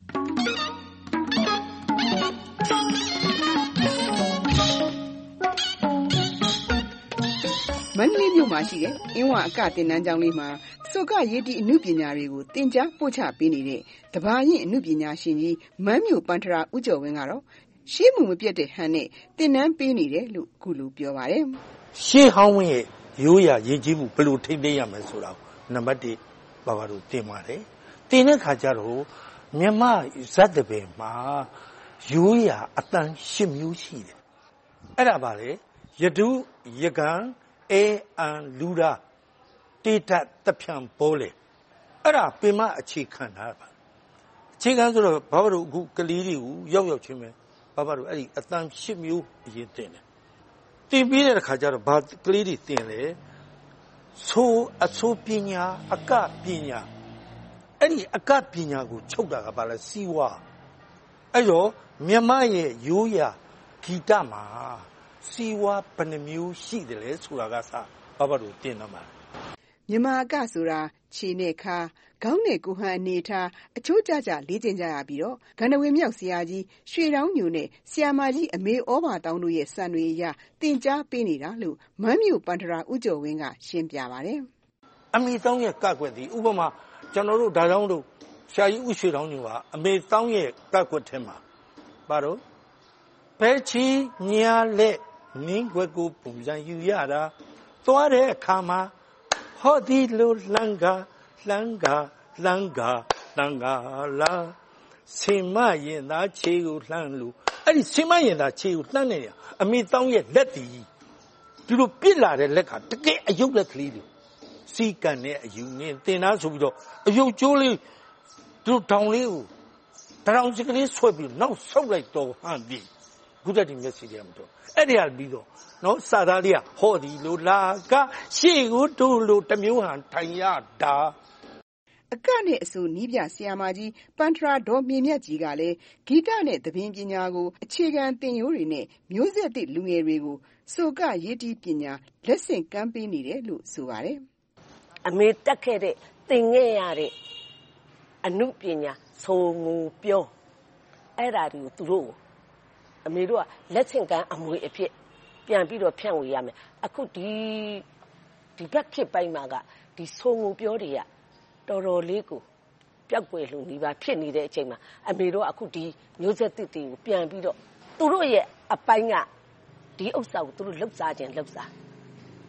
မန္တလေးမြို့မှာရှိတဲ့အင်းဝအကတင်တန်းကျောင်းလေးမှာစောကရေးတီအမှုပညာတွေကိုသင်ကြားပို့ချပေးနေတဲ့တဘာရင်အမှုပညာရှင်ကြီးမန်းမြို့ပန္ထရာဦးကျော်ဝင်းကတော့ရှေးမှုမပြတ်တဲ့ဟန်နဲ့သင်တန်းပေးနေတယ်လို့အခုလိုပြောပါတယ်။ရှေးဟောင်းရဲ့ရိုးရာရည်ကြီးမှုဘယ်လိုထိန်းသိမ်းရမလဲဆိုတာနံပါတ်1ဘာလို့တင်ပါတယ်။တင်တဲ့ခါကျတော့မြမဇတ်တပင်မှာရိုးရာအတန်10မျိုးရှိတယ်။အဲ့ဒါပါလေယတုယကံအဲအန်လူရာတေတတဖြံဘောလေအဲ့ဒါပင်မအခြေခံတာပါအခြေခံဆိုတော့ဘာလို့အခုကလေးတွေကိုရောက်ချင်းပဲဘာလို့အဲ့ဒီအတန်10မျိုးအရင်တင်တယ်တင်ပြီးတဲ့ခါကျတော့ဘာကလေးတွေတင်လဲဆိုအဆိုပညာအကပညာအဲ့ဒီအကပညာကိုချုပ်တာကဘာလဲစီဝါအဲ့တော့မြမရဲ့ရိုးရာဂီတမှာစီဝါဘယ်နှမျိုးရှိတယ်လဲဆိုတာကစဘာလို့တင်တော့မှာမြန်မာအကဆိုတာခြေနဲ့ခါခေါင်းနဲ့ကိုဟန်အနေထားအချိုးကျကျလေ့ကျင့်ကြရပြီးတော့ဂန္ဓဝင်မြောက်ဆရာကြီးရွှေတောင်းညိုနဲ့ဆရာမကြီးအမေဩဘာတောင်းတို့ရဲ့စံတွေအရသင်ကြားပေးနေတာလို့မန်းမြို့ပန္ထရာဦးကျော်ဝင်းကရှင်းပြပါတယ်အမေတောင်းရဲ့ကကွက်ဒီဥပမာကျွန်တော်တို့ဒါကြောင့်တို့ဆရာကြီးဦးရွှေတောင်းညိုကအမေတောင်းရဲ့ကကွက်ထဲမှာဘာလို့ဘဲချီညာလက်နင်းကွက်ကိုပုံစံယူရတာသွားတဲ့အခါမှာဟောဒီလိုလန်ကာလာစင်မရင်သားခြေကိုလှမ်းလို့အဲ့ဒီစင်မရင်သားခြေကိုလှမ်းနေရအမေတောင်းရဲ့လက်တီသူတို့ပြစ်လာတဲ့လက်ကတကယ်အယုတ်လက်ကလေးတွေစီကန်တဲ့အယူနဲ့တင်သားဆိုပြီးတော့အယုတ်ကျိုးလေးသူတို့တောင်လေးကိုတောင်စကလေးဆွဲပြီးနောက်ဆုပ်လိုက်တော့ဟန်ပြီးဘုဒ္ဓတင်မျက်စိထဲမှာတော့အဲ့ဒီဟာပြီးတော့နော်စာသားလေးကဟောဒီလိုလာကရှေ့ကိုတို့လိုတမျိုးဟန်ထိုင်ရတာအကနဲ့အဆိုနီးပြဆရာမကြီးပန္ထရာဒေါ်မြင့်မြတ်ကြီးကလည်းဂီတနဲ့သဘင်ပညာကိုအခြေခံသင်ရိုးတွေနဲ့မျိုးဆက်သစ်လူငယ်တွေကိုဆိုကရေးတီးပညာလက်ဆင့်ကမ်းပေးနေတယ်လို့ဆိုပါတယ်အမေတက်ခဲ့တဲ့သင်ခဲ့ရတဲ့အနုပညာဆိုငူပြောအဲ့ဒါတွေကိုသူတို့အမေတို့ကလက်ဆင့်ကမ်းအမွေအဖြစ်ပြန်ပြီးတော့ဖြန့်ဝေရမယ်အခုဒီဘက်ခေတ်ပိုင်းမှာကဒီဆိုငူပြောတွေကတော်တော်လေးကိုပျောက်ကွယ်လို့နေပါဖြစ်နေတဲ့အချိန်မှာအမေတို့ကအခုဒီမျိုးဆက်သစ်တွေကိုပြန်ပြီးတော့သူတို့ရဲ့အပိုင်းကဒီဥစ္စာကိုသူတို့လှုပ်ရှားခြင်းလှုပ်ရှား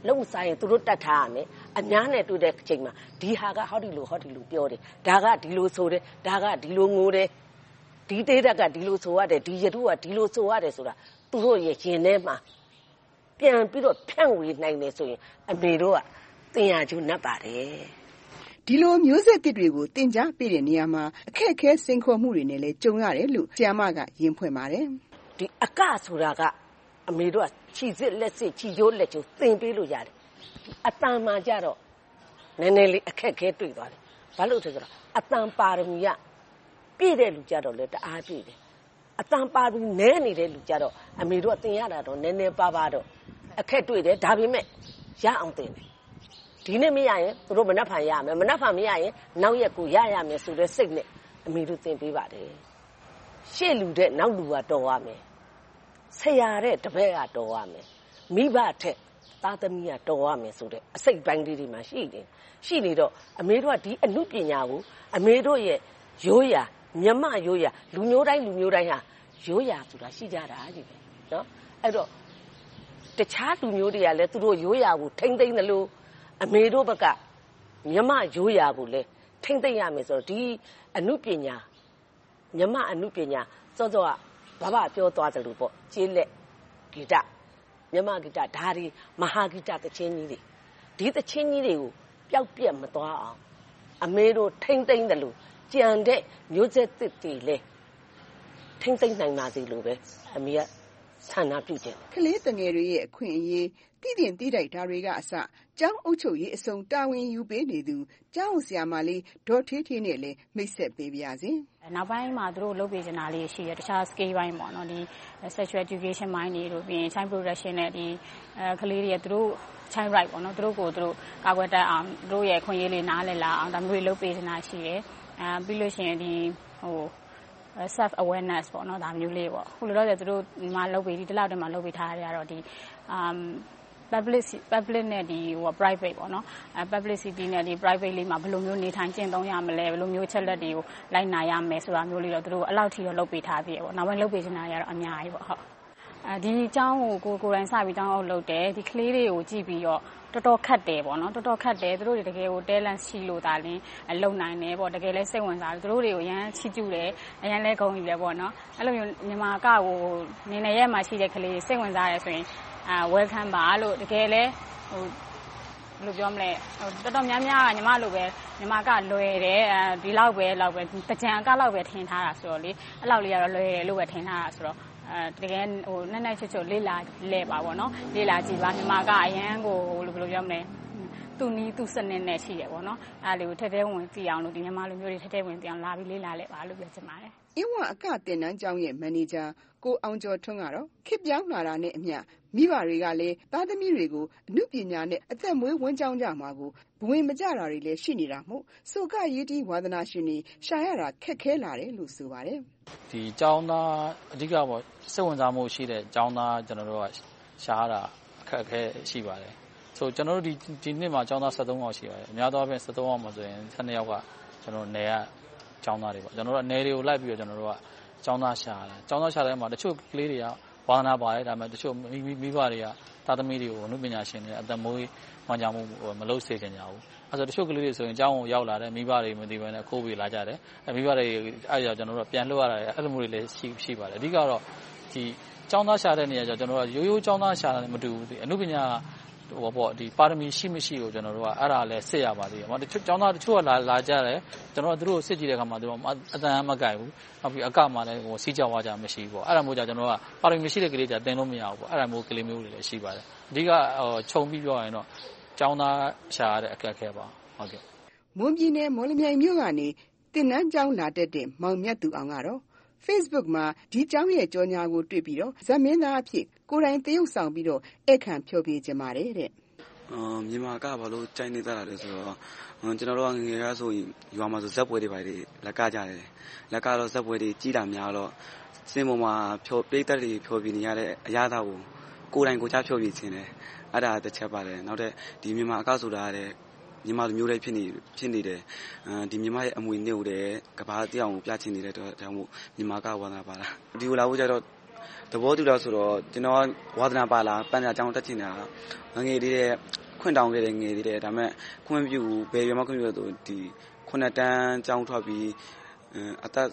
လုံးဆိုင်သူတို့တတ်ထားရမယ်အများနဲ့တွေ့တဲ့အချိန်မှာဒီဟာကဟောဒီလိုပြောတယ်ဒါကဒီလိုဆိုတယ်ဒါကဒီလိုငိုတယ်ဒီတေးတက်ကဒီလိုဆိုရတယ်ဒီရတုကဒီလိုဆိုရတယ်ဆိုတာသူတို့ရဲ့ရင်ထဲမှာပြန်ပြီးတော့ဖြန့်ဝေနိုင်တယ်ဆိုရင်အမေတို့ကသင်ရကျူးနှက်ပါတယ်ဒီလိုမျိုးဆက်တစ်တွေကိုသင်ကြားပေးတဲ့နေရာမှာအခက်အခဲစိန်ခေါ်မှုတွေနဲ့လည်းကြုံရတယ်လို့ဆရာမကရင်းဖွင့်ပါတယ်ဒီအကဆိုတာကအမေတို့ကခြိစစ်လက်စစ်ခြိရိုးလက်ကျိုးသင်ပေးလို့ရတယ်အတန်မှကြတော့နည်းနည်းလေးအခက်ခဲတွေ့သွားတယ်ဘာလို့ဆိုတော့အတန်ပါရမီကပြည့်တဲ့လူကြတော့လေတအားပြည့်တယ်အတန်ပါရမီနည်းနေတဲ့လူကြတော့အမေတို့ကသင်ရတာတော့နည်းနည်းပါတော့အခက်တွေ့တယ်ဒါပေမဲ့ရအောင်သင်တယ်ဒီနေ့မရရင်သူတို့မနှက်ဖန်ရမယ်မနှက်ဖန်မရရင်နောက်ရက်ကိုရမယ်ဆိုတဲ့စိတ်နဲ့အမေတို့သင်ပေးပါတယ်ရှေ့လူတဲ့နောက်လူကတော်ရမယ်ဆရာတဲ့တပည့်ကတော်ရမယ်မိဘထက်သားသမီးကတော်ရမယ်ဆိုတဲ့အစိတ်ပိုင်းလေးတွေမှာရှိနေတော့အမေတို့ကဒီအမှုပညာကိုအမေတို့ရဲ့ရိုးရာမြမရိုးရာလူမျိုးတိုင်းဟာရိုးရာဆိုတာရှိကြတာကြီးပဲနော်အဲ့တော့တခြားလူမျိုးတွေကလည်းသူတို့ရိုးရာကိုထိမ့်သိမ့်တယ်လို့အမေတို့ဘက်ကမြမရိုးရာကိုလည်းထိမ့်သိမ့်ရမယ်ဆိုတော့ဒီအမှုပညာမြမအမှုပညာစောစောကဘာပြောသွားတယ်လို့ပေါ့ကျေးလက်ဂီတမြမဂီတဓာရီမဟာဂီတသချင်းကြီးတွေဒီသချင်းကြီးတွေကိုပျောက်ပြက်မသွားအောင်အမေတို့ထိမ့်သိမ့်တယ်လို့ကြံတဲ့မျိုးဆက်သစ်တွေလဲထိမ့်သိမ့်နိုင်ပါစေလို့ပဲအမေကဆန္ဒပြုတယ်ကလေးတငယ်တွေရဲ့အခွင့်အရေးတည်တင်တည်တိုက်ဓာတွေကအစကျောင်းအုပ်ချုပ်ရေးအစုံတာဝန်ယူပေးနေသူကျောင်းဆရာမလေးဒေါ်ထေးထေးနဲ့လည်းမိတ်ဆက်ပေးပါရစေနောက်ပိုင်းမှာသူတို့လုပ်ပေးချင်တာလေးရှိတယ်တခြား scale ပိုင်းပေါ့နော်ဒီ sexual education ပိုင်းတွေတို့ပြီးရင် child protection နဲ့ဒီကလေးတွေသူတို့ child right ပေါ့နော်သူတို့ကိုသူတို့ကာကွယ်တတ်အောင်သူတို့ရဲ့အခွင့်အရေးလေးနားလည်လာအောင်ဒါမျိုးတွေလုပ်ပေးချင်တာရှိတယ်ပြီးလို့ရှိရင်ဒီself awareness ပေါ့နော်ဒါမျိုးလေးပေါ့ခုလိုတော့သူတို့မှလုပ်ပြီးဒီလောက်တည်းမှလုပ်ပြီးထားရတော့ဒီpublic နဲ့ဒီprivate ပေါ့နော်publicity နဲ့ဒီ private လေးမှာဘယ်လိုမျိုးနေထိုင်ကျင့်သုံးရမလဲဘယ်လိုမျိုးချက်လက်တွေကိုလိုက်နာရမယ်ဆိုတာမျိုးလေးတော့သူတို့အလောက်ထိတော့လုပ်ပေးထားပြီပေါ့နောက်ပိုင်းလုပ်ပေးချင်တာတွေကတော့အများကြီးပေါ့ဟုတ်ဒီအကြောင်းကိုကိုယ်တိုင်စပြီးတောင်းအောင်လုပ်တယ်ဒီကလေးတွေကိုကြည့်ပြီးတော့တော်တော်ခက်တယ်ပေါ့နော်တော်တော်ခက်တယ်သူတို့တွေတကယ်ကို talent ရှိလို့ဒါလင်းလုံနိုင်တယ်ပေါ့တကယ်လဲစိတ်ဝင်စားတယ်သူတို့တွေကိုအရန်ချီးကျူးတယ်အရန်လဲဂုဏ်ယူတယ်ပေါ့နော်အဲ့လိုမျိုးမြန်မာကကိုနေနေရဲမှာရှိတဲ့ကလေးစိတ်ဝင်စားရဲဆိုရင်welcome ပါလို့တကယ်လဲဘယ်လိုပြောမလဲတော်တော်များများကညီမလိုပဲညီမကလွယ်တယ်ဒီလောက်ပဲတကြံအကလောက်ပဲထင်ထားတာဆိုတော့လေအဲ့လောက်လေးကတော့လွယ်တယ်လို့ပဲထင်ထားတာဆိုတော့တကယ်နက်နက်ချွတ်ချွတ်လေးလာလဲပါပေါ့နော်လေးလာကြည့်ပါညီမကအရန်ကိုဘယ်လိုပြောမလဲသူနီးသူစနစ်နဲ့ရှိတယ်ပေါ့နော်အဲ့လေးကိုထက်ထဲဝင်ကြည့်အောင်လို့ဒီမြန်မာလူမျိုးတွေထက်ထဲဝင်ကြည့်အောင်လာပြီးလေးလာလဲပါလို့ပြောချင်ပါတယ်အင်းဝအကတင်နန်းကျောင်းရဲ့မန်နေဂျာကိုအောင်ကျော်ထွန်းကတော့ခေတ်ပြောင်းလာတာနဲ့အမျှမိဘတွေကလည်းသားသမီးတွေကိုအမှုပညာနဲ့အသက်မွေးဝမ်းကြောင်းကြမှာကိုဘဝင်မကြတာတွေလည်းရှိနေတာမို့ဆိုကရေးတီးဝါသနာရှင်တွေရှာရတာခက်ခဲလာတယ်လို့ဆိုပါတယ်ဒီကျောင်းသားအဓိကပေါ့စိတ်ဝင်စားမှုရှိတဲ့ကျောင်းသားကျွန်တော်တို့ကရှာရတာအခက်အခဲရှိပါတယ်ဆိုကျွန်တော်တို့ဒီနှစ်မှာကျောင်းသား73ယောက်ရှိပါတယ်အများသောအားဖြင့်73ယောက်မှာဆိုရင်12ယောက်ကကျွန်တော်နယ်ကကျောင်းသားတွေပေါ့ကျွန်တော်တို့နယ်တွေကိုလိုက်ပြီးတော့ကျွန်တော်တို့ကကျောင်းသားရှာတယ်ကျောင်းသားရှာတဲ့မှာတချို့ကလေးတွေကဝါသနာပါတယ်ဒါပေမဲ့တချို့မိဘတွေကသားသမီးတွေကိုအနုပညာရှင်တွေအသက်မွေးမှန်ကြမှုမလုပ်စေချင်ကြဘူးအဲဆိုတချို့ကလေးတွေဆိုရင်ကျောင်းကိုရောက်လာတယ်မိဘတွေမသိဘဲနဲ့ခိုးပြီးလာကြတယ်မိဘတွေအဲ့ဒါကျွန်တော်တို့ပြန်လှုပ်ရတာအဲ့လိုမျိုးတွေလည်းရှိပါတယ်အဓိကတော့ဒီကျောင်းသားရှာတဲ့နေရာကျကျွန်တော်တို့ရိုးရိုးကျောင်းသားရှာတာမတူဘူးအနုပညာဒီပါရမီရှိမရှိကိုကျွန်တော်တို့ကအဲ့ဒါလည်းစစ်ရပါသေးတယ်။တချို့ကျောင်းသားတချို့ကလာကြတယ်ကျွန်တော်တို့သူတို့စစ်ကြည့်တဲ့အခါမှာသူတို့အတန်မကိုက်ဘူး။နောက်ပြီးအကမှလည်းစီးကြောက်သွားကြမရှိဘူးပေါ့။အဲ့ဒါမျိုးကြောင့်ကျွန်တော်ကပါရမီမရှိတဲ့ကလေးကြတင်လို့မရဘူးပေါ့။အဲ့ဒါမျိုးကလေးမျိုးတွေလည်းရှိပါတယ်။အဓိကခြုံပြီးပြောရရင်တော့ကျောင်းသားရှာရတဲ့အခက်အခဲပါ။ဟုတ်ကဲ့။မွန်ပြည်နယ်မော်လမြိုင်မြို့ကနေတင်နန်းကျောင်းလာတက်တဲ့မောင်မြတ်သူအောင်ကတော့ Facebook မှာဒီကျောင်းရဲ့ကြော်ညာကိုတွေ့ပြီးတော့ဇက်မင်းသားအဖြစ်ကိုယ်တိုင်သရုပ်ဆောင်ပြီးတော့ဧည့်ခံဖျော်ဖြေခြင်းပါတယ်တဲ့မြန်မာကဘာလို့ကြိုက်နေတတ်တာလဲဆိုတော့ကျွန်တော်တို့ကငယ်ရဆိုရင်ရွာမှာဆိုဇက်ပွဲတွေပါတွေလက်ကကြတယ်လက်ကတော့ဇက်ပွဲတွေကြီးတာများတော့စင်ပေါ်မှာပိတ်သက်တွေဖျော်ဖြေနေရတဲ့အရာသားကိုယ်တိုင်ကိုချဖျော်ဖြေခြင်းတယ်အဲ့ဒါတစ်ချက်ပါတယ်နောက်တဲ့ဒီမြန်မာအကဆိုတာတဲ့မြန်မာလူမျိုးတွေဖြစ်နေတယ်ဒီမြန်မာရဲ့အမွေနှစ်ကိုလည်းကဘာတရားအောင်ပြချင်နေတဲ့တော့ဒါမှမဟုတ်မြန်မာကဝါသနာပါလားဒီလိုလာဖို့ကြတော့သဘောတူတော့ဆိုတော့ကျွန်တော်ဝါသနာပါလာပန်းစာကျောင်းတက်ချင်တာငယ်သေးတဲ့ခွင့်တောင်းခဲ့တဲ့ငယ်သေးတဲ့ဒါပေမဲ့ခွင့်ပြုဘယ်ရွေးမှခွင့်ပြုတော့ဒီ9 တန်းကျောင်းထွက်ပြီးအသက်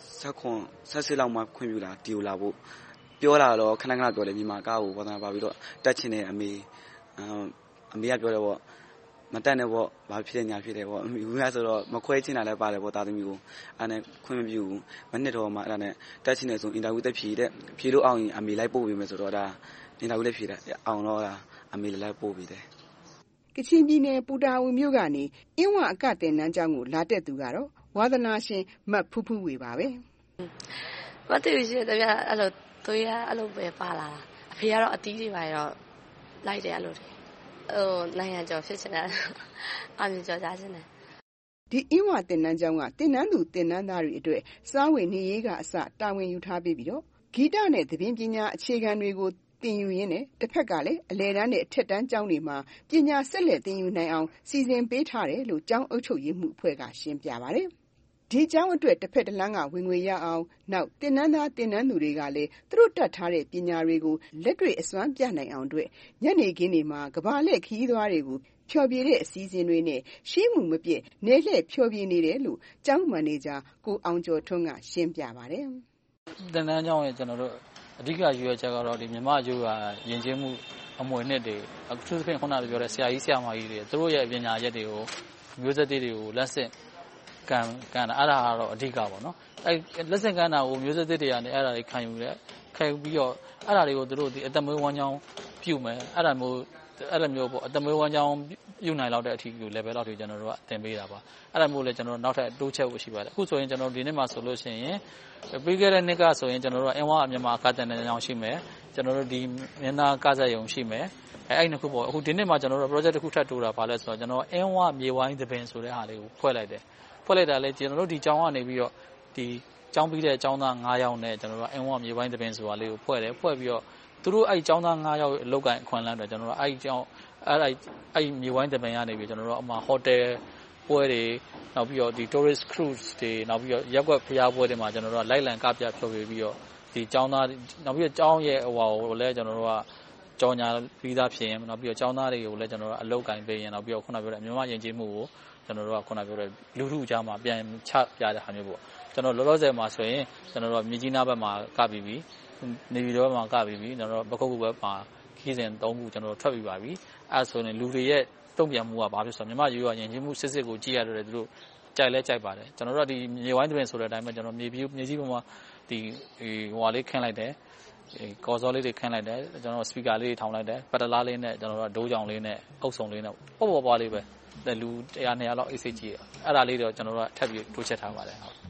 16လောက်မှခွင့်ပြုလာဒီကိုလာဖို့ပြောလာတော့ခဏခဏပြောတယ်မြန်မာကားကိုဝါသနာပါပြီးတော့တက်ချင်တဲ့အမေကပြောတယ်ပေါ့မတက်နဲ့ပေါ့ဘာဖြစ်ညာဖြစ်တယ်ပေါ့အမေကဆိုတော့မခွဲချင်တာလည်းပါတယ်ပေါ့သားသမီးကိုအဲ့နဲ့ခွင့်မပြုဘူးမနှစ်တော့မှအဲ့ဒါနဲ့တက်ချင်တယ်ဆိုအင်တာဗျူးတက်ဖြေလို့အောင်ရင်အမေလိုက်ပို့ပေးမယ်ဆိုတော့ဒါအင်တာဗျူးလည်းဖြေတယ်အောင်တော့အမေလည်းလိုက်ပို့ပေးတယ်ကချင်ပြည်နယ်ပူတာဝင်မြို့ကနေအင်းဝအကတင်နန်းကျောင်းကိုလာတက်သူကတော့ဝါသနာရှင်မတ်ဖူးဖူးဝေပါပဲမတူရှင်တပြအဲ့လိုသူရအဲ့လိုပဲပါလာတာအဖေကတော့အတီးတွေပါတော့လိုက်တယ်အဲ့လိုနိုင်ငံကျော်ဖြစ်နေတာအမြင်ကျော်ကြခြင်းတယ်ဒီအင်းဝတင်နန်းကျောင်းကတင်နန်းသူတင်နန်းသားတွေအတွက်စားဝင်နေရေးကအစတာဝန်ယူထားပြီးတော့ဂီတနဲ့သဘင်ပညာအခြေခံတွေကိုသင်ယူရင်းနဲ့တစ်ဖက်ကလည်းအလယ်တန်းနဲ့အထက်တန်းကျောင်းတွေမှာပညာဆက်လက်သင်ယူနိုင်အောင်စီစဉ်ပေးထားတယ်လို့ကျောင်းအုပ်ချုပ်ရေးမှုအဖွဲ့ကရှင်းပြပါတယ်ဒီကျောင်းအတွက်တစ်ဖက်တစ်လမ်းကဝင်ငွေရအောင်နောက်တင်နန်းသားတင်နန်းသူတွေကလည်းသူတို့တတ်ထားတဲ့ပညာတွေကိုလက်တွေ့အစွမ်းပြနိုင်အောင်အတွက်ညနေခင်းတွေမှာကဘာလက်ခီးသွားတွေကိုဖျော်ဖြေတဲ့အစည်းအဝေးတွေနဲ့ရှေးမှုမပြည့်နေလှည့်ဖျော်ဖြေနေတယ်လို့ကျောင်းမန်နေဂျာကိုအောင်ကျော်ထွန်းကရှင်းပြပါတယ်တင်နန်းကျောင်းရဲ့ကျွန်တော်တို့အဓိကရွေးရချက်ကတော့ဒီမြန်မာအကျိုးကယဉ်ကျေးမှုအမွေနှစ်တွေအခုသဖြင့်ခုနကပြောတဲ့ဆရာကြီးဆရာမကြီးတွေသူတို့ရဲ့ပညာရက်တွေကိုမျိုးဆက်တွေကိုလက်ဆင့်ကန်တာအဲ့ဒါကတော့အဓိကပေါ့နော်အဲ့လက်ဆင့်ကန်တာကိုမျိုးဆက်တွေကနေအဲ့ဒါတွေခံယူပြီးတော့အဲ့ဒါတွေကိုသူတို့ဒီအသက်မွေးဝမ်းကြောင်းပြုမယ်အဲ့ဒါမျိုးပေါ့အသက်မွေးဝမ်းကြောင်းပြုနိုင်လောက်တဲ့အထိကို level လောက်တွေကျွန်တော်တို့ကသင်ပေးတာပါအဲ့ဒါမျိုးလည်းကျွန်တော်တို့နောက်ထပ်တိုးချက်ဖို့ရှိပါတယ်အခုဆိုရင်ကျွန်တော်ဒီနေ့မှာဆိုလို့ရှိရင်ပြီးခဲ့တဲ့နှစ်ကဆိုရင်ကျွန်တော်တို့အင်းဝမြန်မာအကတန်တဲ့ကြောင်းရှိမယ်ကျွန်တော်တို့ဒီမျက်နှာကစားရုံရှိမယ်အဲ့နှစ်ခုပေါ့အခုဒီနေ့မှာကျွန်တော်တို့ project တစ်ခုထပ်တိုးတာပါလဲဆိုတော့ကျွန်တော်အင်းဝမြေဝိုင်းသပင်ဆိုတဲ့ဟာလေးကိုဖွဲ့လိုက်တာလဲကျွန်တော်တို့ဒီကျောင်းကနေပြီးတော့ဒီကျောင်းပြီးတဲ့ကျောင်းသား9ယောက်နဲ့ကျွန်တော်တို့အင်းဝမြေဝိုင်းသပင်ဆိုတာလေးကိုဖွဲ့ပြီးတော့သူတို့အဲ့ကျောင်းသား9ယောက်အလုပ်ကိုင်အခွင့်အလမ်းတွေကျွန်တော်တို့အဲ့ကျောင်းအဲ့မြေဝိုင်းသပင်ရနေပြီးကျွန်တော်တို့အမှဟိုတယ်ပွဲတွေနောက်ပြီးတော့ဒီ tourist cruise တွေနောက်ပြီးတော့ရက်ွက်ဖျားပွဲတွေမှာကျွန်တော်တို့ကလိုက်လံကပြဖြော်ပြပြီးတော့ဒီကျောင်းသားနောက်ပြီးတော့ကျောင်းရဲ့ဟိုကိုလည်းကျွန်တော်တို့ကကြော်ညာပြီးသားဖြစ်ရင်နောက်ပြီးတော့ကျောင်းသားတွေကိုလည်းကျွန်တော်တို့အလုပ်ကိုင်ပေးရင်နောက်ပြီးတော့ခုနပြောတဲ့မြန်မာယဉ်ကျေးမှုကိုကျွန်တော်တို့ကခုနပြောတဲ့လူထုအကြားမှာပြန်ချပြတဲ့ဟာမျိုးပေါ့ကျွန်တော်လောလောဆယ်မှာဆိုရင်ကျွန်တော်တို့မြကြီးနားဘက်မှာကပြီးပြီနေပြည်တော်ဘက်မှာကပြီးပြီကျွန်တော်တို့ပခုတ်ကူဘက်မှာခီးစဉ်3ခုကျွန်တော်တို့ထွက်ပြီးပါပြီအဲဆိုရင်လူတွေရဲ့တုံ့ပြန်မှုကဘာဖြစ်ဆိုတော့မြန်မာရိုးရယဉ်ကျေးမှုစစ်ကိုကြည့်ရတော့သူတို့ကြိုက်လဲကြိုက်ပါတယ်ကျွန်တော်တို့ကဒီမြေဝိုင်းတွင်ဆိုတဲ့အတိုင်းပဲကျွန်တော်မြေကြီးပေါ်မှာဒီဟိုဟာလေးခင်းလိုက်တယ်ကော်စောလေးတွေခင်းလိုက်တယ်ကျွန်တော်စပီကာလေးတွေထောင်လိုက်တယ်ပတ်တလားလေးနဲ့ကျွန်တော်တို့ဒိုးကြောင်လေးနဲ့အုပ်စုံလေးနဲ့ပေါ့ပွားလေးပဲလူ100 200လောက်အေးစိတ်ကြီးအဲ့ဒါလေးတော့ကျွန်တော်တို့ကထပ်ပြီးတိုးချက်ထားပါတယ်ဟုတ်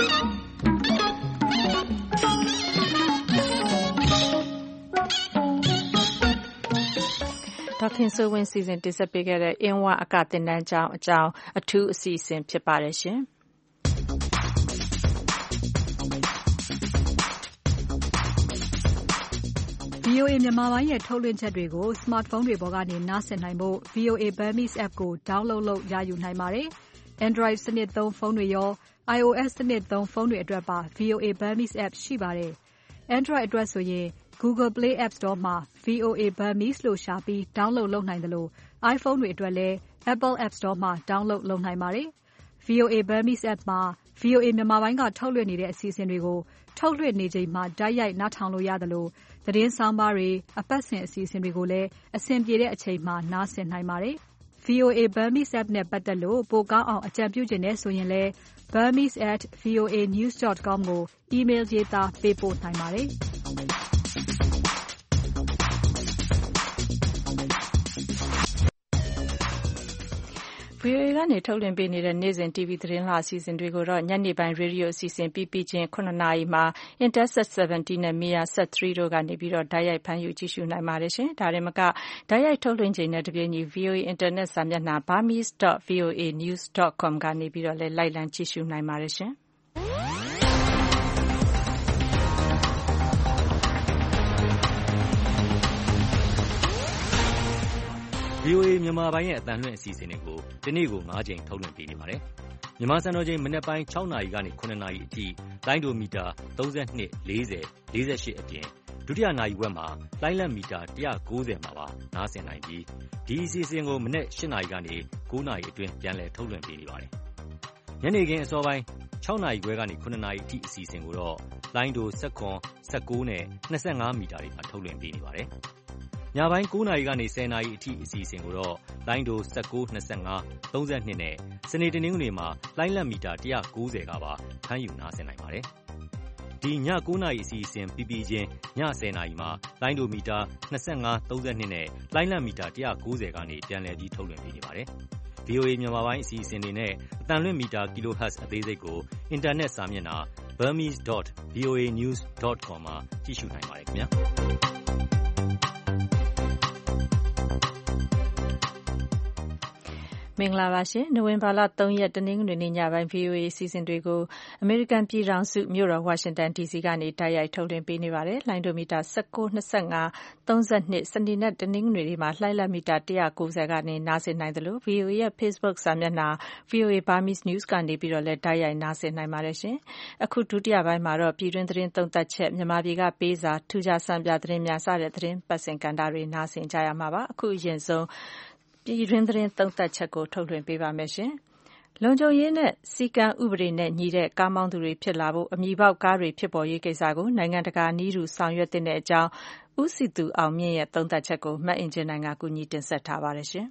ဒေါခင်စိုးဝင်းစီစဉ်တင်ဆက်ပေးခဲ့တဲ့အင်းဝအကသင်တန်းကျောင်းအကြောင်းအထူးအစီအစဉ်ဖြစ်ပါတယ်ရှင်။ VOA မြန်မာပိုင်းရဲ့ထုတ်လွှင့်ချက်တွေကို smartphone တွေပေါ်ကနေနားဆင်နိုင်ဖို့ VOA Burmese app ကို download လုပ်ရယူနိုင်ပါတယ်။ Android စနစ်သုံးဖုန်းတွေရော iOS စနစ်သုံးဖုန်းတွေအတွက်ပါ VOA Burmese app ရှိပါတယ်။ Android အတွက်ဆိုရင် Google Play App Store မှာ VOA Burmese လို့ရှာပြီး download လုပ်နိုင်တယ်လို့ iPhone တွေအတွက်လည်း Apple App Store မှာ download လုပ်နိုင်ပါတယ်။ VOA Burmese app မှာ VOA မြန်မာပိုင်းကထုတ်လွှင့်နေတဲ့အစီအစဉ်တွေကိုထုတ်လွှင့်နေချိန်မှာတိုက်ရိုက်နားထောင်လို့ရတယ်လို့သတင်းဆောင်ပါတွေအပတ်စဉ်အစီအစဉ်တွေကိုလည်းအဆင်ပြေတဲ့အချိန်မှာနားဆင်နိုင်ပါတယ်။ VOA Burmese app နဲ့ပတ်သက်လို့ပိုကောင်းအောင်အကြံပြုချင်တဲ့ဆိုရင်လည်း burmese@voanews.com ကို email ရေးသားပေးပို့နိုင်ပါတယ်။ VOA ကနေထုတ်လွှင့်ပေးနေတဲ့နေ့စဉ် TV သတင်းလှအစီအစဉ်တွေကိုတော့ညနေပိုင်းရေဒီယိုအစီအစဉ်ပြီးချင်း9 နာရီမှာ Intelsat 70 နဲ့ Media Set 3တို့ကနေပြီးတော့တိုက်ရိုက်ဖမ်းယူကြည့်ရှုနိုင်ပါတယ်ရှင်။ဒါရင်မကတိုက်ရိုက်ထုတ်လွှင့်ချိန်နဲ့တပြေးညီ VOA Internet စာမျက်နှာ burmese.voanews.com ကနေပြီးတော့လည်းလိုက်လံကြည့်ရှုနိုင်ပါတယ်ရှင်။ VOA မြန်မာပိုင်းရဲ့အသံလွှင့်အစီအစဉ်တွေကိုဒီနေ့ကို9ချိန်ထုတ်လွှင့်ပေးနေပါတယ်။မြန်မာစံတော်ချိန်မနက်ပိုင်း6နာရီကနေ9နာရီအထိလိုင်းဒိုမီတာ32 40 48အပြင်ဒုတိယနာရီဝက်မှာလိုင်းလံမီတာ190မှာပါနားဆင်နိုင်ပြီးဒီအစီအစဉ်ကိုမနေ့8နာရီကနေ9နာရီအတွင်းပြန်လည်ထုတ်လွှင့်ပေးနေပါတယ်။ညနေခင်းအစောပိုင်း6နာရီခွဲကနေ9နာရီအထိအစီအစဉ်ကိုတော့လိုင်းဒို19 19နဲ့25မီတာတွေမှာထုတ်လွှင့်ပေးနေပါတယ်။ညပိုင်း9နာရီကနေ10နာရီအထိအစီအစဉ်ကိုတော့လိုင်းဒို19 25 32နဲ့စနေတနင်္ဂနွေမှာလိုင်းလံမီတာ190ကပါဖမ်းယူနားဆင်နိုင်ပါတယ်။ဒီည9နာရီအစီအစဉ်ပြီးပြီးချင်းည10နာရီမှာလိုင်းဒိုမီတာ25 32နဲ့လိုင်းလံမီတာ190ကနေပြန်လည်ပြီးထုတ်လွှင့်ပေးနေပါတယ်။ VOA မြန်မာပိုင်းအစီအစဉ်တွေနဲ့အသံလွှင့်မီတာ kHz အသေးစိတ်ကိုအင်တာနက်စာမျက်နှာ burmese.voanews.com မှာကြည့်ရှုနိုင်ပါတယ်ခင်ဗျာ။မင်္ဂလာပါရှင်နိုဝင်ဘာလ3ရက်တနင်္ဂနွေနေ့ညပိုင်း VOA အစီအစဉ်တွေကိုအမေရိကန်ပြည်ထောင်စုမြို့တော်ဝါရှင်တန် DC ကနေတိုက်ရိုက်ထုတ်လွှင့်ပေးနေပါတယ်လိုင်းဒိုမီတာ19 25 32စနေနဲ့တနင်္ဂနွေနေ့မှာလှိုင်းလတ်မီတာ190ကနေနားဆင်နိုင်တယ်လို့ VOA ရဲ့ Facebook စာမျက်နှာ VOA Burmese News ကနေပြီးတော့လည်းတိုက်ရိုက်နားဆင်နိုင်ပါတယ်ရှင်အခုဒုတိယပိုင်းမှာတော့ပြည်တွင်းသတင်းသုံးသပ်ချက်မြန်မာပြည်ကပေးစာထူးခြားစံပြသတင်းများစတဲ့သတင်းပတ်စင်ကန်တာတွေနားဆင်ကြရမှာပါအခုအရင်ဆုံးပြည်တွင်းသတင်းသုံးသပ်ချက်ကိုထုတ်လွှင့်ပေးပါမယ်ရှင်။လုံခြုံရေးနဲ့စီကံဥပဒေနဲ့ညီတဲ့ကားမောင်းသူတွေဖြစ်လာဖို့အမည်ပေါက်ကားတွေဖြစ်ပေါ်ရေးကိစ္စကိုနိုင်ငံတကာနည်းတူဆောင်ရွက်တဲ့အကြောင်းဦးစီသူအောင်မြင့်ရဲ့သုံးသပ်ချက်ကိုမတ်အင်ဂျင်နိုင်ကကူညီတင်ဆက်ထားပါတယ်ရှင်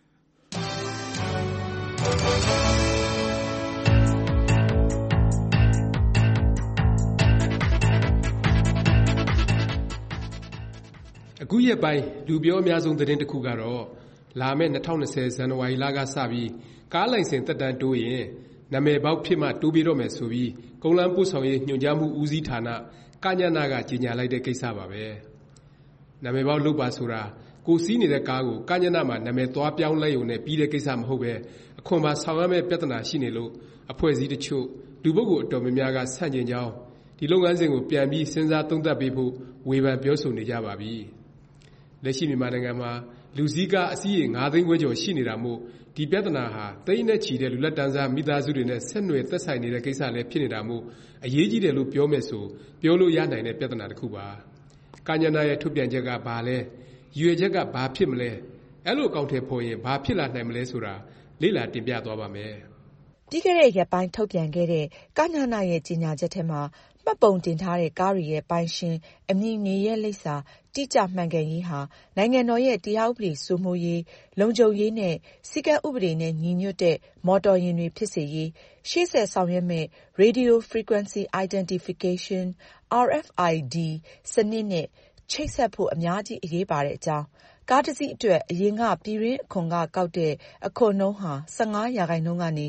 ။အခုရက်ပိုင်းလူပြောအများဆုံးသတင်းတစ်ခုကတော့လာမယ့်2020ဇန်နဝါရီလကစပြီးကားလိုင်စင်သက်တမ်းတိုးရင်နာမည်ပေါက်ဖြစ်မှတိုးပေးတော့မယ်ဆိုပြီးကုန်းလမ်းပို့ဆောင်ရေးညွှန်ကြားမှုဦးစီးဌာနကညနကကြေညာလိုက်တဲ့ကိစ္စပါပဲနာမည်ပေါက်လုပ်ပါဆိုတာကိုစီးနေတဲ့ကားကိုကညနမှာနာမည်သွားပြောင်းလိုက်ုံနဲ့ပြီးတဲ့ကိစ္စမဟုတ်ပဲအခွန်ပါဆောင်ရမယ့်ပြဿနာရှိနေလို့အဖွဲ့အစည်းတချို့လူပုဂ္ဂိုလ်အတော်များများကဆန့်ကျင်ကြောင်းဒီလုပ်ငန်းစဉ်ကိုပြန်ပြီးစဉ်းစားသုံးသပ်ပေးဖို့ဝေဖန်ပြောဆိုနေကြပါပြီလက်ရှိမြန်မာနိုင်ငံမှာလူစည်းကားအစီးရေ9သိန်းခွဲကျော်ရှိနေတာမို့ဒီပြဿနာဟာသိန်းနဲ့ချီတဲ့လူလက်တန်းစားမိသားစုတွေနဲ့ဆက်နွယ်သက်ဆိုင်နေတဲ့ကိစ္စလည်းဖြစ်နေတာမို့အရေးကြီးတယ်လို့ပြောမယ်ဆိုပြောလို့ရနိုင်တဲ့ပြဿနာတစ်ခုပါ။ကညနာရဲ့ထုတ်ပြန်ချက်ကဘာလဲ။ရွေချက်ကဘာဖြစ်မလဲ။အဲ့လိုအကောင့်ထဲပေါ်ရင်ဘာဖြစ်လာနိုင်မလဲဆိုတာလေ့လာတင်ပြသွားပါမယ်။ပြီးခဲ့တဲ့ရက်ပိုင်းထုတ်ပြန်ခဲ့တဲ့ကညနာရဲ့ကြေညာချက်ထဲမှာမှတ်ပုံတင်ထားတဲ့ကားတွေရဲ့ပိုင်ရှင်အမည်နေရဲ့လိပ်စာတိကျမှန်ကန်ရေးဟာနိုင်ငံတော်ရဲ့တရားဥပဒေစိုးမိုးရေးလုံခြုံရေးနဲ့စည်းကမ်းဥပဒေနဲ့ညီညွတ်တဲ့မော်တော်ယာဉ်တွေဖြစ်စေရေးရှေ့ဆက်ဆောင်ရွက်မဲ့ Radio Frequency Identification RFID စနစ်နဲ့ချိတ်ဆက်ဖို့အများကြီးအရေးပါတဲ့အကြောင်းကားတစ်စီးအတွက်အရင်ကပြည်တွင်းအခွန်ကကောက်တဲ့အခွန်နှုန်းဟာ 15% ကနေ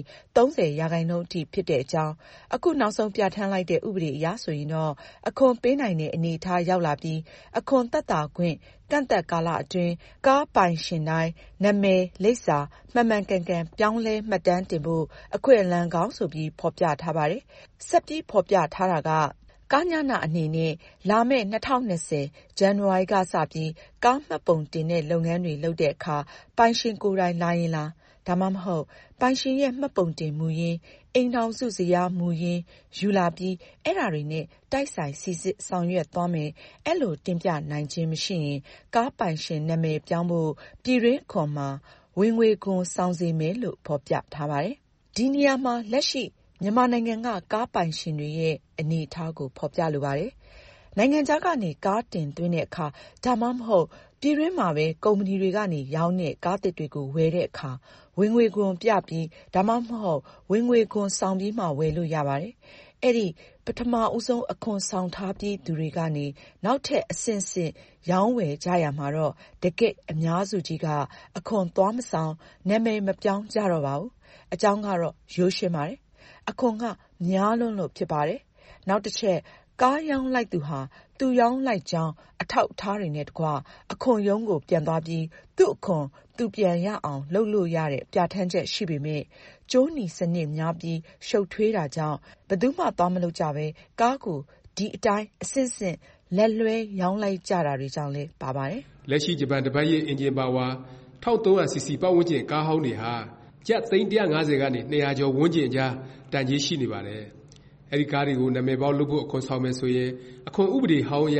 30% အထိဖြစ်တဲ့အကြောင်းအခုနောက်ဆုံးပြဋ္ဌာန်းလိုက်တဲ့ဥပဒေအရဆိုရင်တော့အခွန်ပေးနိုင်တဲ့အနေအထားရောက်လာပြီးအခွန်သက်သာခွင့်ကန့်သက်ကာလအတွင်းကားပိုင်ရှင်တိုင်းနာမည်လိပ်စာမှန်မှန်ကန်ကန်ပြောင်းလဲမှတ်တမ်းတင်ဖို့အခွင့်အလမ်းကောင်းဆိုပြီးဖော်ပြထားပါတယ်ဆက်ပြီးဖော်ပြထားတာကကညနအနေနဲ့လာမယ့်2020ဇန်နဝါရီကစပြီးကားမှတ်ပုံတင်တဲ့လုပ်ငန်းတွေလုပ်တဲ့အခါပိုင်ရှင်ကိုယ်တိုင်လာရင်လားဒါမှမဟုတ်ပိုင်ရှင်ရဲ့မှတ်ပုံတင်မူရင်းအိမ်ထောင်စုဇယားမူရင်းယူလာပြီးအဲ့ဒါတွေနဲ့တိုက်ဆိုင်စီစစ်ဆောင်ရွက်သွားမယ်အဲ့လိုတင်ပြနိုင်ခြင်းမရှိရင်ကားပိုင်ရှင်နာမည်ပြောင်းဖို့ပြည်တွင်းခွန်မှာဝင်ငွေခွန်ဆောင်စေမယ်လို့ဖော်ပြထားပါတယ်ဒီနေရာမှာလက်ရှိမြန်မာနိုင်ငံကကားပိုင်ရှင်တွေရဲ့အနေအထားကိုဖော်ပြလိုပါတယ်။နိုင်ငံခြားကနေကားတင်သွင်းတဲ့အခါဒါမှမဟုတ်ပြည်တွင်းမှာပဲကုမ္ပဏီတွေကနေရောင်းတဲ့ကားသစ်တွေကိုဝယ်တဲ့အခါဝင်ငွေခွန်ပြပြီးဒါမှမဟုတ်ဝင်ငွေခွန်ဆောင်ပြီးမှဝယ်လို့ရပါတယ်။အဲ့ဒီပထမဦးဆုံးအခွန်ဆောင်ထားပြီးသူတွေကနေနောက်ထပ်အဆင့်ဆင့်ရောင်းဝယ်ကြရမှာတော့တကယ့်အများစုကြီးကအခွန်သွားမဆောင်နာမည်မပြောင်းကြတော့ပါဘူး။အကြောင်းကတော့ရိုးရှင်းပါတယ်အခွန်ကများလွန်းလို့ဖြစ်ပါတယ်။နောက်တစ်ချက်ကားရောင်းလိုက်သူဟာသူရောင်းလိုက်ကြောင်းအထောက်အထားတွေနဲ့တကွအခွန်ရုံးကိုပြန်သွားပြီးသူ့အခွန်သူပြန်ရအောင်လုပ်လို့ရတဲ့ပြဋ္ဌာန်းချက်ရှိပေမဲ့ကျိုးနီစနစ်များပြီးရှုပ်ထွေးတာကြောင့်ဘယ်သူမှသွားမလုပ်ကြပဲကားကိုဒီအတိုင်းအဆင့်ဆင့်လက်လွဲရောင်းလိုက်ကြတာတွေကြောင့်လည်းပါပါတယ်။လက်ရှိဂျပန်တပတ်ရဲ့အင်ဂျင်ပါဝါ 1300cc ပတ်ဝန်းကျင်ကားဟောင်းတွေဟာကျပ်သိန်း150ကနေ200ကျော်ဝန်းကျင်ကြားတန်ကြီးရှိနေပါတယ်။အဲဒီကားတွေကိုနာမည်ပေါက်လုပ်ဖို့အခွန်ဆောင်မယ်ဆိုရင်အခွန်ဥပဒေဟောင်းအရ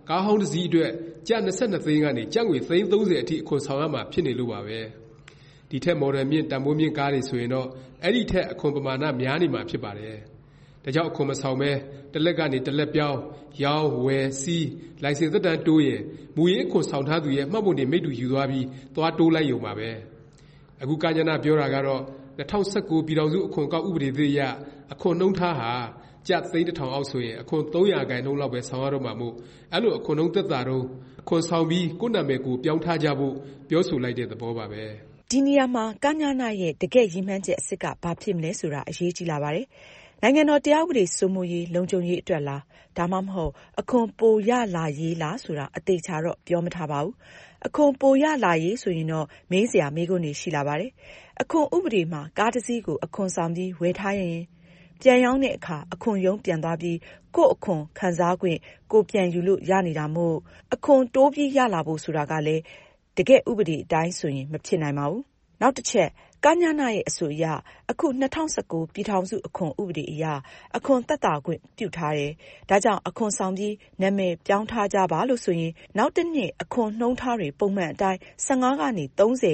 ကားဟောင်းတစ်စီးအတွက်ကျပ်22သိန်းကနေကျပ်ငွေသိန်း30အထိအခွန်ဆောင်ရမှာဖြစ်နေလို့ပါပဲဒီထက်မော်ဒယ်မြင့်တန်ဖိုးမြင့်ကားတွေဆိုရင်တော့အဲ့ဒီထက်အခွန်ပမာဏများနေမှာဖြစ်ပါတယ်ဒါကြောင့်အခွန်မဆောင်ပဲတစ်လက်ကနေတစ်လက်ပြောင်းရောင်းဝယ်စီးလိုင်စင်သက်တမ်းတိုးရင်မူရင်းအခွန်ဆောင်ထားသူရဲ့မှတ်ပုံတင်မိတ္တူယူသွားပြီးသွားတိုးလိုက်ရုံပါပဲအခုကညနာပြောတာကတော့2019ပြည်ထောင်စုအခွန်ကောက်ဥပဒေသစ်အရအခွန်နှုန်းထားဟာကျပ်သိန်း1000အောက်ဆိုရင်အခွန်300%လောက်ပဲဆောင်ရတော့မှာမို့အဲ့လိုအခွန်နှုန်းသက်သာတော့အခွန်ဆောင်ပြီးကိုယ့်နာမည်ကိုပြောင်းထားကြဖို့ပြောဆိုလိုက်တဲ့သဘောပါပဲဒီနေရာမှာကညနာရဲ့တကယ့်ရည်မှန်းချက်အစစ်ကဘာဖြစ်မလဲဆိုတာအရေးကြီးလာပါတယ်နိုင်ငံတော်တရားဥပဒေစိုးမိုးရေးလုံခြုံရေးအတွက်လားဒါမှမဟုတ်အခွန်ပိုရလာရေးလားဆိုတာအသေးချာတော့ပြောမထားပါဘူးအခွန်ပိုရလာရေးဆိုရင်တော့မေးစရာမေးခွန်းတွေရှိလာပါတယ်အခွန်ဥပဒေမှာကားတစ်စီးကိုအခွန်ဆောင်ပြီးဝယ်ထားရင်ပြန်ရောင်းတဲ့အခါအခွန်ရုံးပြန်သွားပြီးကို့အခွန်ခံစားခွင့်ကိုပြန်ယူလို့ရနေတာမို့အခွန်တိုးပြီးရလာဖို့ဆိုတာကလည်းတကယ်ဥပဒေအတိုင်းဆိုရင်မဖြစ်နိုင်ပါဘူးနောက်တစ်ချက်ကညနာရဲ့အဆိုအရအခု2019ပြည်ထောင်စုအခွန်ဥပဒေအရအခွန်သက်သာခွင့်ပြုထားတယ်ဒါကြောင့်အခွန်ဆောင်ပြီးနာမည်ပြောင်းထားကြပါလို့ဆိုရင်နောက်တစ်နှစ်အခွန်နှုန်းထားတွေပုံမှန်အတိုင်း15ကနေ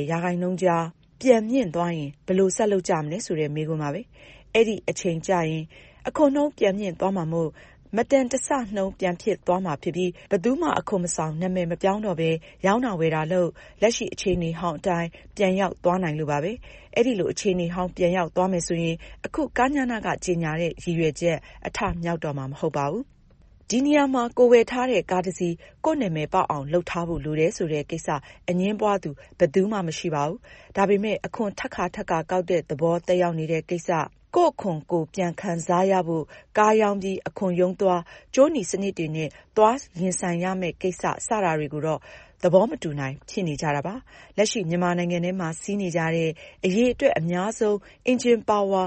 30%ကြားပြန်မြင့်သွားရင်ဘယ်လိုဆက်လုပ်ကြမလဲဆိုတဲ့မေးခွန်းပါပဲအဲ့ဒီအချိန်ကျရင်အခွန်နှုန်းပြန်မြင့်သွားမှာမို့မတန်တဆနှုန်းပြန်ဖြစ်သွားမှာဖြစ်ပြီးဘယ်သူမှအခွန်မဆောင်နာမည်မပြောင်းတော့ပဲရောင်းတာဝယ်တာလို့လက်ရှိအခြေအနေဟောင်းအတိုင်းပြန်ရောက်သွားနိုင်လို့ပါပဲအဲ့ဒီလိုအခြေအနေဟောင်းပြန်ရောက်သွားမယ်ဆိုရင်အခုကညနာကကြေညာတဲ့ရည်ရွယ်ချက်အထမြောက်တော့မှာမဟုတ်ပါဘူးဒီနေရာမှာကိုဝယ်ထားတဲ့ကားတစ်စီးကိုယ့်နာမည်ပေါက်အောင်လုပ်ထားဖို့လိုတယ်ဆိုတဲ့ကိစ္စအငင်းပွားသူဘယ်သူမှမရှိပါဘူးဒါပေမဲ့အခွန်ထက်ခါကောက်တဲ့သဘောတက်ရောက်နေတဲ့ကိစ္စကို့အခွန်ကိုပြန်ခံစားရဖို့ကားရောင်းပြီးအခွန်ရုံးသွားကျိုးနီစနစ်တွေနဲ့သွားရင်ဆိုင်ရမယ့်ကိစ္စစတာတွေကိုတော့သဘောမတူနိုင်ဖြစ်နေကြတာပါလက်ရှိမြန်မာနိုင်ငံထဲမှာစီးနေကြတဲ့အရေးအတွက်အများဆုံး engine power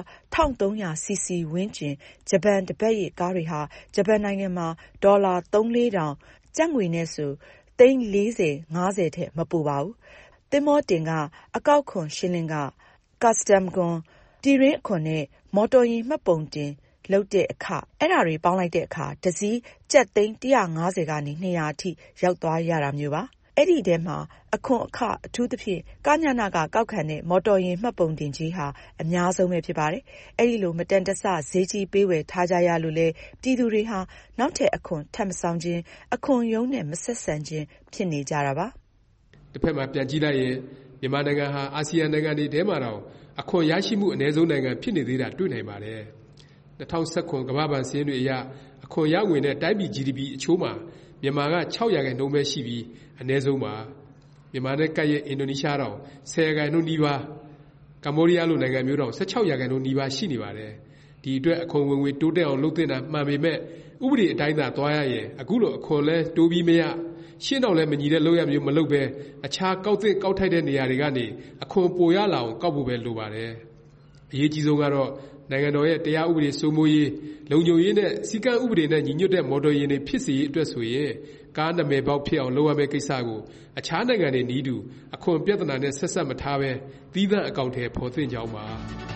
1300cc ဝန်းကျင်ဂျပန်တပတ်ရဲ့ကားတွေဟာဂျပန်နိုင်ငံမှာဒေါ်လာ 3-4 တောင်ကျပ်ငွေနဲ့ဆို$40-50ထက်မပိုပါဘူးသင်္ဘောတင်ကအကောက်ခွန်ရှင်းလင်းက custom ခွန်ပြည်ရင်းအခွန်နဲ့မော်တော်ယာဉ်မှတ်ပုံတင်လုပ်တဲ့အခါအဲ့ဒါတွေပေါင်းလိုက်တဲ့အခါတစ်စီးကျပ်သိန်း150ကနေ200အထိရောက်သွားရတာမျိုးပါအဲ့ဒီထဲမှာအခွန်အခအထူးသဖြင့်ကညနာကကောက်ခံတဲ့မော်တော်ယာဉ်မှတ်ပုံတင်ကြီးဟာအများဆုံးပဲဖြစ်ပါတယ်အဲ့ဒီလိုမတန်တဆဈေးကြီးပေးဝယ်ထားကြရလို့လေပြည်သူတွေဟာနောက်ထပ်အခွန်ထပ်မဆောင်ခြင်းအခွန်ရုံးနဲ့မဆက်ဆံခြင်းဖြစ်နေကြတာပါတစ်ဖက်မှာပြန်ကြည့်လိုက်ရင်မြန်မာနိုင်ငံဟာအာဆီယံနိုင်ငံတွေထဲမှာတော့အခွန်ရရှိမှုအနည်းဆုံးနိုင်ငံဖြစ်နေသေးတာတွေ့နိုင်ပါတယ်2019ကမ္ဘာ့ဘဏ်စာရင်းတွေအရအခွန်ရငွေနဲ့တိုင်းပြည် GDP အချိုးမှာမြန်မာက6%ပဲရှိပြီးအနည်းဆုံးပါမြန်မာနဲ့ကပ်ရဲ့အင်ဒိုနီးရှားတော့10%နီးပါးကမ္ဘောဒီးယားလိုနိုင်ငံမျိုးတော့16%နီးပါးရှိနေပါတယ်ဒီအတွက်အခွန်ဝင်ငွေတိုးတက်အောင်လုပ်သင့်တာမှန်ပေမဲ့ဥပဒေအတိုင်းသာသွားရရင်အခုလိုအခွန်လဲတိုးပြီးမရရှင်းတော့လဲမညီတဲ့လုပ်ရမျိုးမလုပ်ပဲအခြားကောက်သင့်ကောက်ထိုက်တဲ့နေရာတွေကနေအခွန်ပိုရလာအောင်ကောက်ဖို့ပဲလိုပါတယ်အရေးကြီးဆုံးကတော့နိုင်ငံတော်ရဲ့တရားဥပဒေစိုးမိုးရေးလုံခြုံရေးနဲ့စည်းကမ်းဥပဒေနဲ့ညီညွတ်တဲ့မော်တော်ယာဉ်တွေဖြစ်စေရေးအတွက်ဆိုရင်ကားနာမည်ပေါက်ဖြစ်အောင်လုပ်ရမယ့်ကိစ္စကိုအခြားနိုင်ငံတွေနည်းတူအခွန်ပြဿနာနဲ့ဆက်ဆက်မထားပဲသီးသန့်အကောင့်ထဲပေါ်သင့်ကြောင်းပါ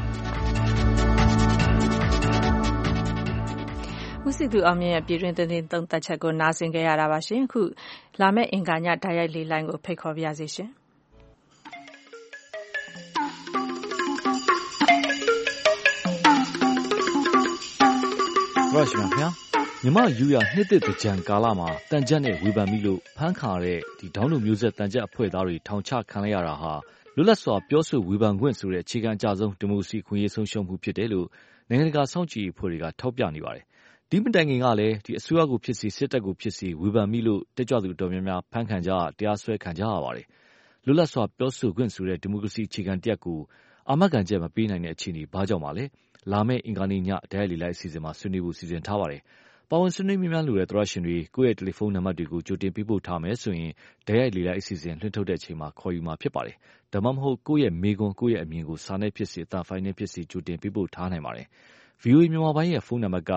ဦးစီသူအောင်မြင့်ရဲ့ပြည်တွင်းသတင်းသုံးသပ်ချက်ကိုနားဆင်ကြရတာပါရှင်အခုလာမယ့်အင်္ဂါညတိုက်ရိုက်လေးလိုင်းကိုဖိတ်ခေါ်ပါရစေရှင်ရရှိမြခင်မြမယူရနှစ်သက်ကြံကာလမှာတန်ကြက်နဲ့ဝေဖန်ပြီးလို့ဖမ်းခါတဲ့ဒီဒေါင်းတို့မျိုးဆက်တန်ကြက်အဖွဲ့သားတွေထောင်ချခံလိုက်ရတာဟာလွတ်လပ်စွာပြောဆိုဝေဖန်ခွင့်ဆိုတဲ့အခြေခံအကျဆုံးဒီမိုကရေစီခွင့်ရေးဆုံးရှုံးမှုဖြစ်တယ်လို့နိုင်ငံတကာစောင့်ကြည့်အဖွဲ့တွေကထောက်ပြနေပါတယ်ဒီမတိုင်ခင်ကလည်းဒီအစိုးရကိုဖြစ်စီစစ်တပ်ကိုဖြစ်စီဝေဖန်ပြီးလို့တက်ကြွသူတော်များများဖမ်းခံကြတရားစွဲခံကြရပါတယ်လွတ်လပ်စွာပြောဆိုခွင့်ဆိုတဲ့ဒီမိုကရေစီအခြေခံတရားကိုအာမခံချက်မပေးနိုင်တဲ့အခြေအနေဘာကြောင့်ပါလဲလာမယ့်အင်္ဂါနေ့ညတိုက်ရိုက်အစီအစဉ်မှာဆွေးနွေးဖို့စီစဉ်ထားပါတယ်ပါဝင်ဆွေးနွေးများလို့တဲ့သရရှင်တွေကိုယ့်ရဲ့တယ်လီဖုန်းနံပါတ်တွေကိုကြိုတင်ပေးပို့ထားမယ်ဆိုရင်တိုက်ရိုက်အစီအစဉ်လွှင့်ထုတ်တဲ့အချိန်မှာခေါ်ယူမှာဖြစ်ပါတယ်ဒါမှမဟုတ်ကိုယ့်ရဲ့မေးခွန်းကိုယ့်ရဲ့အမြင်ကိုစာနဲ့ဖြစ်စေအသံဖိုင်နဲ့ဖြစ်စေကြိုတင်ပေးပို့ထားနိုင်ပါတယ် VOA မြန်မာပိုင်းရဲ့ဖုန်းနံပါတ်က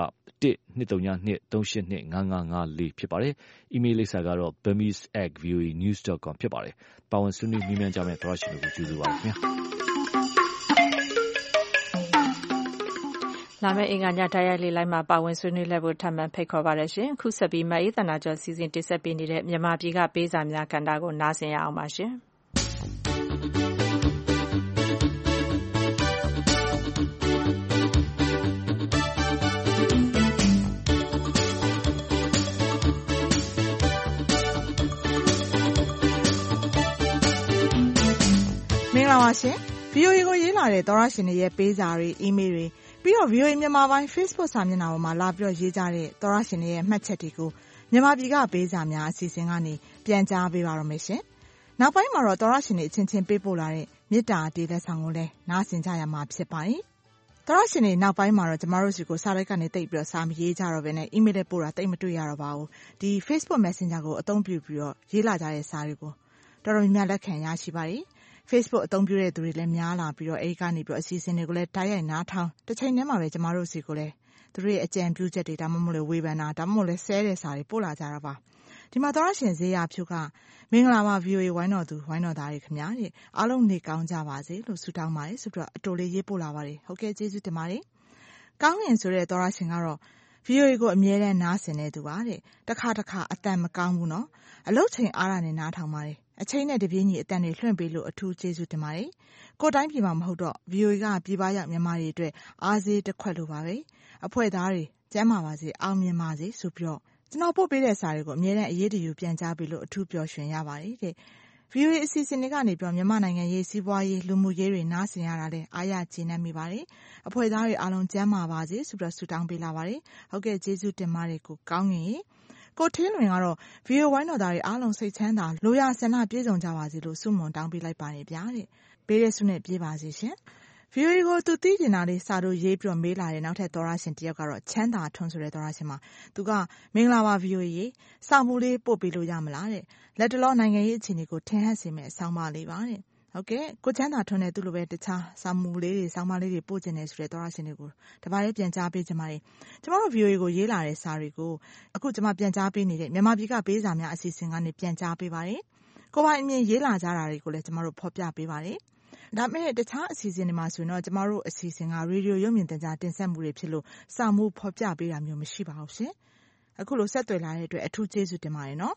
1-232-99954 ဖြစ်ပါတယ်။ အီးမေးလ်လိပ်စာကတော့ burmese@voanews.com ဖြစ်ပါတယ်။ပါဝင်ဆွေးနွေးမြင်းမြန်းကြမယ့်သရရှင်တွေကိုကျေးဇူးပါခင်ဗျာ။လာမယ့်အင်္ဂါညတိုက်ရိုက်လေလိုက်မှာပါဝင်ဆွေးနွေးလက်ဖို့ထပ်မံဖိတ်ခေါ်ပါတယ်ရှင်။ခုဆက်ပြီးမအေးသန္တာကျော်စီစဉ်တင်ဆက်ပေးနေတဲ့မြန်မာပြည်ကပေးစာများကဏ္ဍကိုနားဆင်ရအောင်ပါရှင်။မင်္ဂလာပါရှင်။ VOA ကိုရေးလာတဲ့သောရရှင်တွေရဲ့ပေးစာတွေအီးမေးလ်တွေပြီးတော့ VOA မြန်မာပိုင်း Facebook စာမျက်နှာပေါ်မှာလာပြီးတော့ရေးကြတဲ့သောရရှင်တွေရဲ့မှတ်ချက်တွေကိုမြန်မာပြည်ကပေးစာများအစီအစဉ်ကနေပြန်ကြားပေးပါတော့မယ်ရှင်။နောက်ပိုင်းမှာတော့သောရရှင်တွေအချင်းချင်းပေးပို့လာတဲ့မေတ္တာတေးလက်ဆောင်ကိုလည်းနားဆင်ကြရမှာဖြစ်ပါတယ်။သောရရှင်တွေနောက်ပိုင်းမှာတော့ကျမတို့စီကိုစာရိုက်ကနေတိတ်ပြီးတော့စာမရေးကြတော့ဘဲနဲ့အီးမေးလ်နဲ့ပို့တာတိတ်မတွေ့ရတော့ပါဘူး။ဒီ Facebook Messenger ကိုအသုံးပြုပြီးတော့ရေးလာကြတဲ့စာတွေကိုတော်တော်များများလက်ခံရရှိပါတယ်။ Facebook အသုံးပြုတဲ့သူတွေလည်းများလာပြီးတော့အဲဒီကနေပြီးတော့အစီအစဉ်တွေကိုလည်းတိုက်ရိုက်နားထောင်တစ်ချိန်တည်းမှာပဲကျမတို့စီကိုလည်းသူတို့ရဲ့အကြံပြုချက်တွေဒါမှမဟုတ်ဝေဖန်တာဒါမှမဟုတ်လည်းဆဲတဲ့စာတွေပို့လာကြတာပါဒီမှာသောရရှင်ဇေယျဖြူကမင်္ဂလာပါ VOA ဝိုင်းတော်သူဝိုင်းတော်သားတွေခင်ဗျာတဲ့အားလုံးနေကောင်းကြပါစေလို့ဆုတောင်းပါတယ်ဆိုပြီးတော့အတိုလေးရေးပို့လာပါတယ်ဟုတ်ကဲ့ကျေးဇူးတင်ပါတယ်ကောင်းငင်ဆိုတဲ့သောရရှင်ကတော့ VOA ကိုအမြဲတမ်းနားဆင်နေသူပါတဲ့တစ်ခါအတန်မကောင်းဘူးနော်အလုပ်ချိန်အားရနဲ့နားထောင်ပါတယ်အချိန်နဲ့တပြေးညီအတန်တွေလွှင့်ပေးလို့အထူးကျေးဇူးတင်ပါတယ်။ကိုယ်တိုင်းပြည်မှာမဟုတ်တော့ VOA ကပြည်ပရောက်မြန်မာတွေအတွက်အားစေးတစ်ခွက်လိုပါပဲ။အဖွဲ့သားတွေကျန်းမာပါစေအောင်မြင်ပါစေဆိုပြီးတော့ကျွန်တော်ပို့ပေးတဲ့စာတွေကိုအမြဲတမ်းအရေးတယူပြန်ကြားပေးလို့အထူးပျော်ရွှင်ရပါတယ်တဲ့။ VOA အစီအစဉ်တွေကနေပြောမြန်မာနိုင်ငံရေးစီးပွားရေးလူမှုရေးတွေနားဆင်ရတာလဲအားရကျေနပ်မိပါတယ်။အဖွဲ့သားတွေအားလုံးကျန်းမာပါစေဆိုပြီးတော့ဆုတောင်းပေးလာပါတယ်။ဟုတ်ကဲ့ကျေးဇူးတင်ပါတယ်ကိုကောင်းငင်ရေကိုထင်းလွင်ကတော့ VOA ဝိုင်းတော်သားတွေအားလုံးစိတ်ချမ်းသာလိုရာဆန္ဒပြည့်စုံကြပါစေလို့ဆုမွန်တောင်းပေးလိုက်ပါတယ်ဗျာတဲ့ပေးတဲ့ဆုနဲ့ပြေးပါစေရှင် VOA ကိုသူသိကျင်တာလေးစာတို့ရေးပြီးတော့မေးလာတဲ့နောက်ထပ်သောရရှင်တယောက်ကတော့ချမ်းသာထွန်းဆိုတဲ့သောရရှင်မှာသူကမင်္ဂလာပါ VOA ရေစာမှုလေးပို့ပေးလို့ရမလားတဲ့လက်တလောနိုင်ငံရေးအခြေအနေကိုထင်ဟပ်စေမယ့်အဆောင်ပါလေးပါတဲ့ဟုတ်ကဲ့ကိုချမ်းသာထွန်းနဲ့သူ့လိုပဲတခြားစာမှုလေးတွေဆောင်းပါးလေးတွေပို့ကျင်နေဆိုတဲ့သောရရှင်တွေကိုတပါးလေးပြန်ကြားပေးကြပါမယ်ကျမတို့ VOA ကိုရေးလာတဲ့စာတွေကိုအခုကျမပြန်ကြားပေးနေတဲ့မြန်မာပြည်ကပေးစာများအစီအစဉ်ကနေပြန်ကြားပေးပါတယ်ကိုပိုင်အမြင်ရေးလာကြတာတွေကိုလည်းကျမတို့ဖော်ပြပေးပါတယ်ဒါပေမဲ့တခြားအစီအစဉ်တွေမှာဆိုရင်တော့ကျမတို့အစီအစဉ်ကရေဒီယိုရုပ်မြင်သံကြားတင်ဆက်မှုတွေဖြစ်လို့စာမှုဖော်ပြပေးတာမျိုးမရှိပါဘူးရှင်အခုလိုဆက်သွယ်လာတဲ့အတွက်အထူးကျေးဇူးတင်ပါတယ်နော်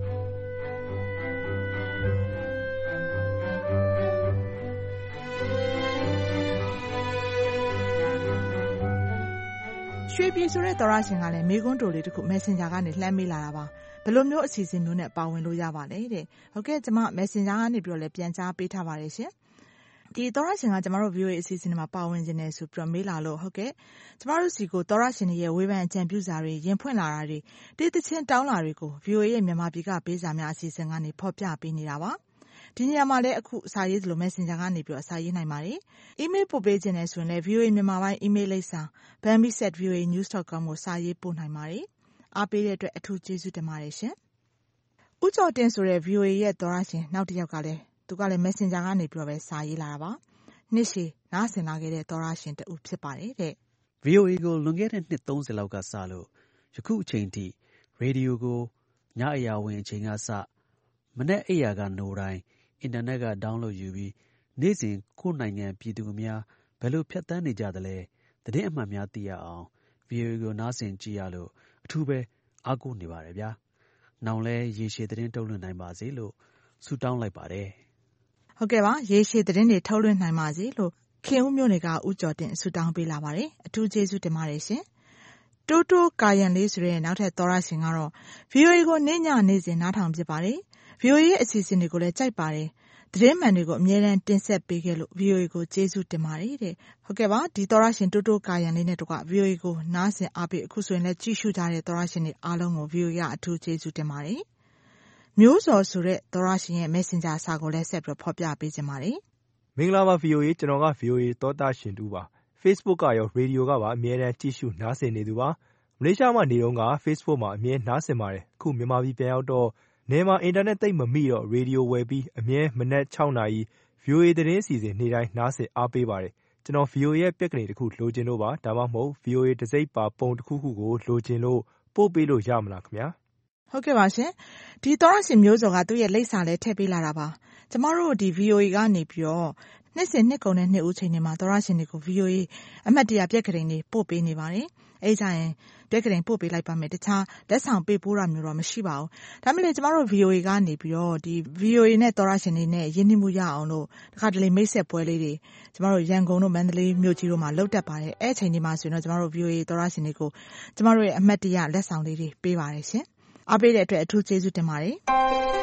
ရွှေပြည်ဆိုတဲ့သောရရှင်ကလည်းမေကွန်းတိုလေးတစ်ခု Messenger ကနေလှမ်းမေးလာတာပါဘယ်လိုမျိုးအစီအစဉ်မျိုးနဲ့ပါဝင်လို့ရပါလဲတဲ့ဟုတ်ကဲ့ကျမ Messenger ကနေပြီးတော့လည်းပြန်ကြားပေးထားပါတယ်ရှင်ဒီသောရရှင်ကကျမတို့ VOA အစီအစဉ်မှာပါဝင်ခြင်းနဲ့ဆိုပြီးတော့မေးလာလို့ဟုတ်ကဲ့ကျမတို့စီကိုသောရရှင်ရဲ့ဝေဖန်အကြံပြုစာတွေရင်ဖွင့်လာတာတွေတေးသချင်းတောင်းလာတွေကို VOA ရဲ့မြန်မာပြည်ကပေးစာများအစီအစဉ်ကနေဖော်ပြပေးနေတာပါဒီနေရာမှာလည်းအခုစာရေးသလို Messenger ကနေပြီးတော့စာရေးနိုင်ပါတယ်။ Email ပို့ပေးခြင်းနဲ့ဆိုရင်လည်း VOA မြန်မာပိုင်း email လိပ်စာ bambi@voanews.com ကိုစာရေးပို့နိုင်ပါတယ်။အားပေးတဲ့အတွက်အထူးကျေးဇူးတင်ပါတယ်ရှင်။ဦးကျော်တင်ဆိုတဲ့ VOA ရဲ့သောရရှင်နောက်တစ်ယောက်ကလည်းသူကလည်း Messenger ကနေပြီးတော့ပဲစာရေးလာတာပါ။နှစ်ရှည်နားဆင်လာခဲ့တဲ့သောရရှင်တူဖြစ်ပါတယ်တဲ့။ VOA ကိုလွန်ခဲ့တဲ့နှစ်30လောက်ကစလို့ယခုအချိန်ထိရေဒီယိုကိုညအရာဝင်အချိန်ကစမနေ့အိယာကနိုတိုင်းအင်တာနက်က download ယူပြီးနေ့စဉ်ကိုယ့်နိုင်ငံပြည်သူအများဘယ်လိုဖြတ်သန်းနေကြသလဲသတင်းအမှန်များသိရအောင် VOA ကိုနားဆင်ကြည့်ရလို့အထူးပဲအားကိုးနေပါတယ်ဗျာ။နောင်လဲရေရှည်သတင်းထုတ်လွှင့်နိုင်ပါစေလို့ဆုတောင်းလိုက်ပါတယ်။ဟုတ်ကဲ့ပါရေရှည်သတင်းတွေထုတ်လွှင့်နိုင်ပါစေလို့ခင်ဦးမျိုးတွေကဦးကျော်တင်ဆုတောင်းပေးလာပါတယ်။အထူးကျေးဇူးတင်ပါတယ်ရှင်။တိုးတိုးကာယံလေးဆိုတဲ့နောက်ထပ်သောရရှင်ကတော့ VOA ကိုနေ့ညနေ့စဉ်နားထောင်ဖြစ်ပါတယ်။ VOA ရဲ့အစီအစဉ်တွေကိုလည်းကြိုက်ပါတယ်။သတင်းမှန်တွေကိုအမြဲတမ်းတင်ဆက်ပေးခဲ့လို့ VOA ကိုကျေးဇူးတင်ပါတယ်တဲ့။ဟုတ်ကဲ့ပါဒီသောရရှင်တိုးတိုးကာယံလေးနဲ့တကွ VOA ကိုနားဆင်အားပေးအခုဆိုရင်လည်းကြည့်ရှုကြတဲ့သောရရှင်တွေအားလုံးကို VOA ကအထူးကျေးဇူးတင်ပါတယ်။မျိုးစော်ဆိုတဲ့သောရရှင်ရဲ့ Messenger စာကိုလည်းဆက်ပြီးဖော်ပြပေးခြင်းပါတယ်။မင်္ဂလာပါ VOA ကျွန်တော်က VOA သောတာရှင်တူပါ။ Facebook ကရောရေဒီယိုကပါအမြဲတမ်းကြည့်ရှုနားဆင်နေသူပါ။မလေးရှားမှာနေတော့က Facebook မှာအမြဲနားဆင်ပါတယ်။အခုမြန်မာပြည်ပြန်ရောက်တော့နေမှာအင်တာနက်သိပ်မမိတော့ရေဒီယိုဝယ်ပြီးအမြဲမနက်6နာရီ VOA သတင်းအစီအစဉ်နေ့တိုင်းနားဆင်အားပေးပါတယ်။ကျွန်တော် VOA ရဲ့ပြက်ကနေတစ်ခုလိုချင်လို့ပါဒါမှမဟုတ် VOA တစိမ့်ပါပုံတစ်ခုခုကိုလိုချင်လို့ပို့ပေးလို့ရမလားခင်ဗျာ။ဟုတ်ကဲ့ပါရှင်ဒီသောရရှင်မျိုးစော်ကသူ့ရဲ့လိပ်စာလည်းထည့်ပေးလာတာပါကျမတို့ဒီ VOA ကနေပြီးတော့နှစ်စဉ်နှစ်ကုန်တဲ့နှစ်ဦးချိန်တွေမှာသောရရှင်တွေကို VOA အမှတ်တရပြက်ကလေးတွေပို့ပေးနေပါတယ်။အဲကြရင်ပြက်ကလေးပို့ပေးလိုက်ပါမယ်။တခြားလက်ဆောင်ပေးပို့တာမျိုးတော့မရှိပါဘူး။ဒါပေမဲ့ကျမတို့ VOA ကနေပြီးတော့ဒီ VOA နဲ့သောရရှင်တွေနဲ့ရင်းနှီးမှုရအောင်လို့တခါတလေမိတ်ဆက်ပွဲလေးတွေကျမတို့ရန်ကုန်တို့မန္တလေးမြို့ကြီးတို့မှာလုပ်တတ်ပါတယ်။အဲအချိန်ဒီမှာဆိုရင်တော့ကျမတို့ VOA သောရရှင်တွေကိုကျမတို့ရဲ့အမှတ်တရလက်ဆောင်လေးတွေပေးပါတယ်ရှင်။အားပေးတဲ့အတွက်အထူးကျေးဇူးတင်ပါတယ်။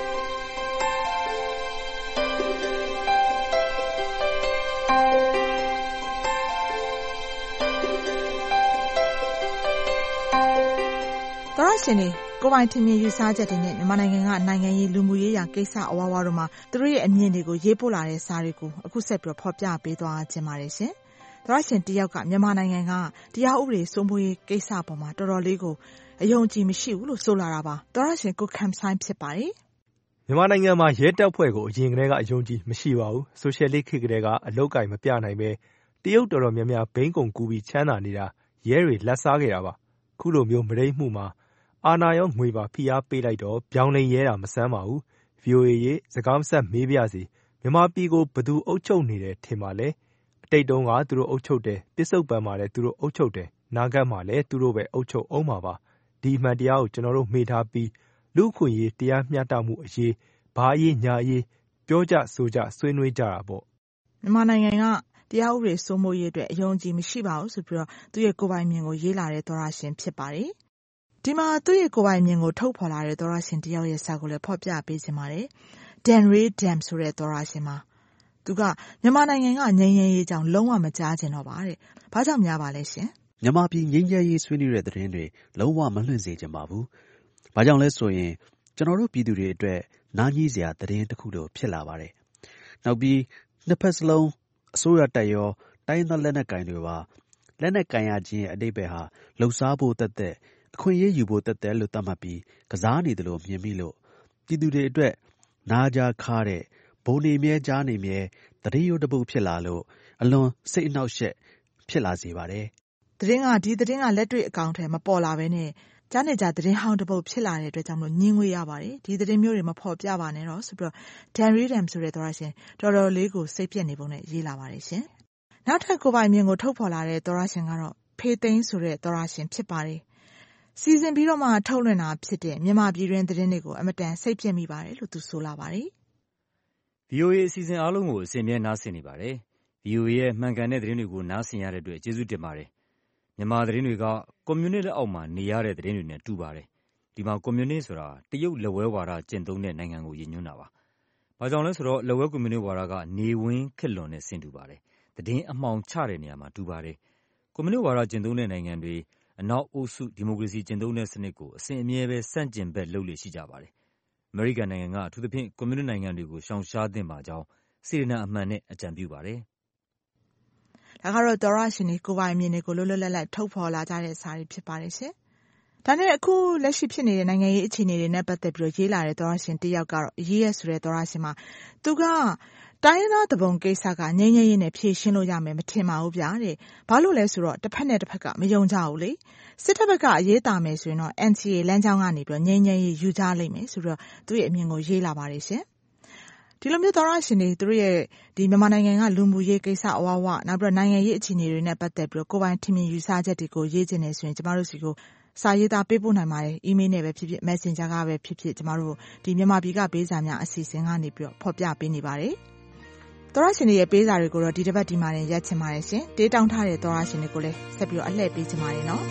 သောရရှင်တွေကိုယ်ပိုင်ထင်မြင်ယူဆချက်တွေနဲ့မြန်မာနိုင်ငံကနိုင်ငံရေးလူမှုရေးရာကိစ္စအဝဝတို့မှာသူတို့ရဲ့အမြင်တွေကိုရေးပို့လာတဲ့စာတွေကိုအခုဆက်ပြီးဖော်ပြပေးသွားခြင်းပါတယ်ရှင်။သောရရှင်တယောက်ကမြန်မာနိုင်ငံကတရားဥပဒေစိုးမိုးရေးကိစ္စပေါ်မှာတော်တော်လေးကိုအယုံကြည်မရှိဘူးလို့ဆိုလာတာပါ။သောရရှင်ကိုခမ်ဆိုင်ဖြစ်ပါတယ်။မြန်မာနိုင်ငံမှာရဲတပ်ဖွဲ့ကိုအရင်ကတည်းကအယုံကြည်မရှိပါဘူး။ဆိုရှယ်လစ်ခေတ်ကတည်းကအလုပ်ကိုင်မပြနိုင်ပဲတရုတ်တော်တော်များများဘိန်းကုံကူးပြီးချမ်းသာနေတာရဲတွေလက်စားခဲ့တာပါ။ခုလိုမျိုးမရိတ်မှုမှာအာဏာရောငွေပါဖိအားပေးလိုက်တော့ပြောင်းလဲရဲတာမဆန်းပါဘူး။ VOA ရေစကားမဆက်မေးပြစီမြန်မာပြည်ကိုဘသူအုပ်ချုပ်နေတယ်ထင်ပါလဲ။အတိတ်တုန်းကသူတို့အုပ်ချုပ်တယ်ပစ္စုပန်မှာလည်းသူတို့အုပ်ချုပ်တယ်နာဂတ်မှာလည်းသူတို့ပဲအုပ်ချုပ်အောင်ပါပါ။ဒီအမှန်တရားကိုကျွန်တော်တို့မေ့ထားပြီးလူ့အခွင့်အရေးတရားမျှတမှုအရေးဘာအရေးညာအရေးပြောကြဆိုကြဆွေးနွေးကြတာပေါ့။မြန်မာနိုင်ငံကတရားဥပဒေစိုးမိုးရေးအတွက်အယုံကြည်မရှိပါဘူးဆိုပြီးတော့သူ့ရဲ့ကိုယ်ပိုင်မြင်ကိုရေးလာတဲ့သောရရှင်ဖြစ်ပါတယ်။ဒီမှာသူ့ရဲ့ကိုယ်ပိုင်မြင်ကိုထုတ်ဖော်လာတဲ့သောရရှင်တယောက်ရဲ့စာကိုလည်းဖော်ပြပေးခြင်းပါတယ်။ Dan Ray Dam ဆိုတဲ့သောရရှင်မှာသူကမြန်မာနိုင်ငံကငြိမ်းချမ်းရေးကြောင့်လုံးဝမကြားကျင်တော့ပါတဲ့။ဘာကြောင့်များပါလဲရှင်။မြန်မာပြည်ငြိမ်းချမ်းရေးဆွေးနွေးတဲ့သတင်းတွေလုံးဝမလွှင့်စေချင်ပါဘူး။ဘာကြောင့်လဲဆိုရင်ကျွန်တော်တို့ပြည်သူတွေအတွက်နားကြီးစရာသတင်းတစ်ခုတော့ဖြစ်လာပါတယ်။နောက်ပြီးနှစ်ဖက်စလုံးအစိုးရတပ်ရောတိုင်းသားလက်နက်ကိုင်တွေပါလက်နက်ကင်ရခြင်းရဲ့အဓိပ္ပာယ်ဟာလှုပ်ရှားဖို့တက်တဲ့အခွင့်အရေးယူဖို့တက်တယ်လို့သတ်မှတ်ပြီးကစားနေတယ်လို့မြင်မိလို့ပြည်သူတွေအတွက်နားကြားခါတဲ့ဘုံနေမြဲကြားနေမြဲသတင်းရုပ်တပုတ်ဖြစ်လာလို့အလွန်စိတ်အနှောက်အယှက်ဖြစ်လာစေပါတယ်။ဒီသတင်းကလက်တွေ့အကောင့်ထဲမပေါ်လာဘဲနဲ့ကြားနေကြသတင်းဟောင်းတပုတ်ဖြစ်လာတဲ့အတွက်ကြောင့်မလို့ညှင်းငွေရပါတယ်။ဒီသတင်းမျိုးတွေမဖော်ပြပါနဲ့တော့ဆိုပြီးတော့ Dan Reedham ဆိုတဲ့သောရရှင်တော်တော်လေးကိုစိတ်ပြက်နေပုံနဲ့ရေးလာပါတယ်ရှင်။နောက်ထပ်ကိုယ်ပိုင်မြင်ကိုထုတ်ဖော်လာတဲ့သောရရှင်ကတော့ဖေသိန်းဆိုတဲ့သောရရှင်ဖြစ်ပါတယ်။စီစဉ်ပြီးတော့မှထုတ်လွှင့်တာဖြစ်တဲ့မြန်မာပြည်တွင်းသတင်းတွေကိုအမတန်စိတ်ပြက်မိပါတယ်လို့သူဆိုလာပါတယ်။ VOA အစီအစဉ်အားလုံးကိုအစဉ်မြဲနားဆင်နေပါတယ်။ VOA ရဲ့မှန်ကန်တဲ့သတင်းတွေကိုနားဆင်ရတဲ့အတွက်ကျေးဇူးတင်ပါတယ်။မြန်မာသတင်းတွေကကွန်မြူနစ်လက်အောက်မှာနေရတဲ့သတင်းတွေနဲ့တူပါတယ်။ဒီမှာကွန်မြူနစ်ဆိုတာတရုတ်လက်ဝဲဝါဒကျင့်သုံးတဲ့နိုင်ငံကိုရည်ညွှန်းတာပါ။ဘာကြောင့်လဲဆိုတော့လက်ဝဲကွန်မြူနစ်ဝါဒကနေဝင်းခက်လွန်နဲ့ဆင်တူပါတယ်။သတင်းအမှောင်ချတဲ့နေရာမှာတူပါတယ်။ကွန်မြူနစ်ဝါဒကျင့်သုံးတဲ့နိုင်ငံတွေအနောက်အုပ်စုဒီမိုကရေစီကျင့်သုံးတဲ့စနစ်ကိုအစဉ်အမြဲပဲဆန့်ကျင်ဘက်လုပ်လေ့ရှိကြပါတယ်။အမေရိကန်နိုင်ငံကအထူးသဖြင့်ကွန်မြူနစ်နိုင်ငံတွေကိုရှောင်ရှားသင့်ပါကြောင်းစေတနာအမှန်နဲ့အကြံပြုပါတယ်။ဒါကတော့သောရရှင်တွေကိုယ်ပိုင်မြင်တွေကိုလွတ်လွတ်လပ်လပ်ထုတ်ဖော်လာကြတဲ့စာတွေဖြစ်ပါတယ်ရှင်။ဒါနဲ့အခုလက်ရှိဖြစ်နေတဲ့နိုင်ငံရေးအခြေအနေတွေနဲ့ပတ်သက်ပြီးရေးလာတဲ့သောရရှင်တယောက်ကတော့ရေးရဆိုတဲ့သောရရှင်မှာသူကတိုင်းရင်းသားတပုံကိစ္စကငြိမ်းချမ်းရေးနဲ့ဖြေရှင်းလို့ရမယ်မထင်ပါဘူးဗျာတဲ့။ဘာလို့လဲဆိုတော့တစ်ဖက်နဲ့တစ်ဖက်ကမယုံကြဘူးလေ။စစ်တပ်ဘက်ကအရေးတာမယ်ဆိုရင်တော့ NCA လမ်းကြောင်းကနေပြီးငြိမ်းချမ်းရေးယူကြလိမ့်မယ်ဆိုတော့သူ့ရဲ့အမြင်ကိုရေးလာပါတယ်ရှင်။ဒီလိုမျိုးသောရရှင်တွေသူတို့ရဲ့ဒီမြန်မာနိုင်ငံကလူမှုရေးကိစ္စအဝဝနောက်ပြီးနိုင်ငံရေးအခြေအနေတွေနဲ့ပတ်သက်ပြီးကိုယ်ပိုင်ထင်မြင်ယူဆချက်တွေကိုရေးချင်နေဆိုရင်ကျမတို့စီကိုစာရေးသားပေးပို့နိုင်ပါတယ်။ email နဲ့ပဲဖြစ်ဖြစ် messenger ကပဲဖြစ်ဖြစ်ကျမတို့ဒီမြန်မာပြည်ကပေးစာများအစီအစဉ်ကနေပြီးတော့ဖော်ပြပေးနေပါတယ်။သောရရှင်တွေရဲ့ပေးစာတွေကိုတော့ဒီတစ်ပတ်ဒီမှာရင်ရက်ချင်ပါတယ်ရှင်။တေးတောင်းထားတဲ့သောရရှင်တွေကိုလည်းဆက်ပြီးတော့အလှည့်ပေးချင်ပါတယ်နော်။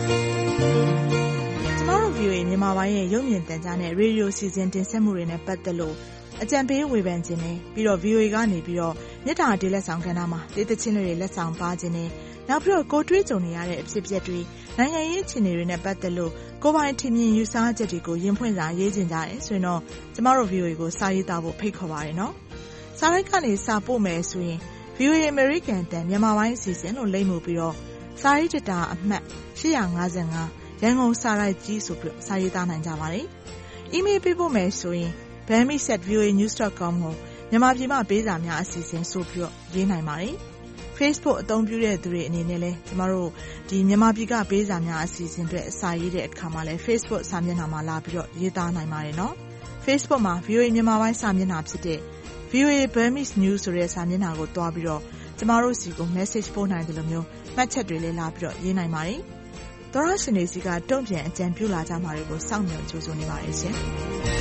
ကျမတို့ VOA မြန်မာပိုင်းရဲ့ရုပ်မြင်သံကြားနဲ့ရေဒီယိုစီစဉ်တင်ဆက်မှုတွေနဲ့ပတ်သက်လို့အကြံပေးဝေဖန်ခြင်းနဲ့ပြီးတော့ VOA ကနေပြီးတော့မြစ်တာတေးလက်ဆောင်ကဏ္ဍမှာတေးသချင်းတွေလက်ဆောင်ပါခြင်းနဲ့နောက်ပြီးတော့ကိုတွေးကြုံနေရတဲ့အဖြစ်အပျက်တွေနိုင်ငံရေးအခြေအနေတွေနဲ့ပတ်သက်လို့ကိုယ်ပိုင်ထင်မြင်ယူဆချက်တွေကိုရင်ဖွင့်စာရေးချင်ကြတယ်ဆိုရင်တော့ကျမတို့ VOA ကိုစာရေးသားဖို့ဖိတ်ခေါ်ပါတယ်နော်။စာရိုက်ကနေစာပို့မယ်ဆိုရင် VOA American တန်မြန်မာပိုင်းအစီအစဉ်လို့လိမ့်မှုပြီးတော့စာရေးတတာအမှတ်855ရန်ကုန်စာရိုက်ကြီးဆိုပြီးစာရေးသားနိုင်ကြပါတယ်။ email ပေးပို့မယ်ဆိုရင် bami@voanews.com ကိုမြန်မာပြည်မှာပေးစာများအစီအစဉ်ဆိုပြီးတော့ရေးနိုင်ပါတယ်။ Facebook အသုံးပြုတဲ့သူတွေအနေနဲ့လည်းကျမတို့ဒီမြန်မာပြည်ကပေးစာများအစီအစဉ်တွေအစာရေးတဲ့အခါမှာလည်း Facebook စာမျက်နှာမှာလာပြီးတော့ရေးသားနိုင်ပါတယ်နော်။ Facebook မှာ VOA မြန်မာပိုင်းစာမျက်နှာဖြစ်တဲ့ VOA Burmese News ဆိုတဲ့စာမျက်နှာကိုတွားပြီးတော့ကျမတို့စီကို message ပို့နိုင်တယ်လို့မျိုးမှတ်ချက်တွေလည်းလာပြီးတော့ရေးနိုင်ပါတယ်။သောရရှင်တွေစီကတုံ့ပြန်အကြံပြုလာကြမှာတွေကိုစောင့်မျှော်ကြိုဆိုနေပါတယ်ရှင်။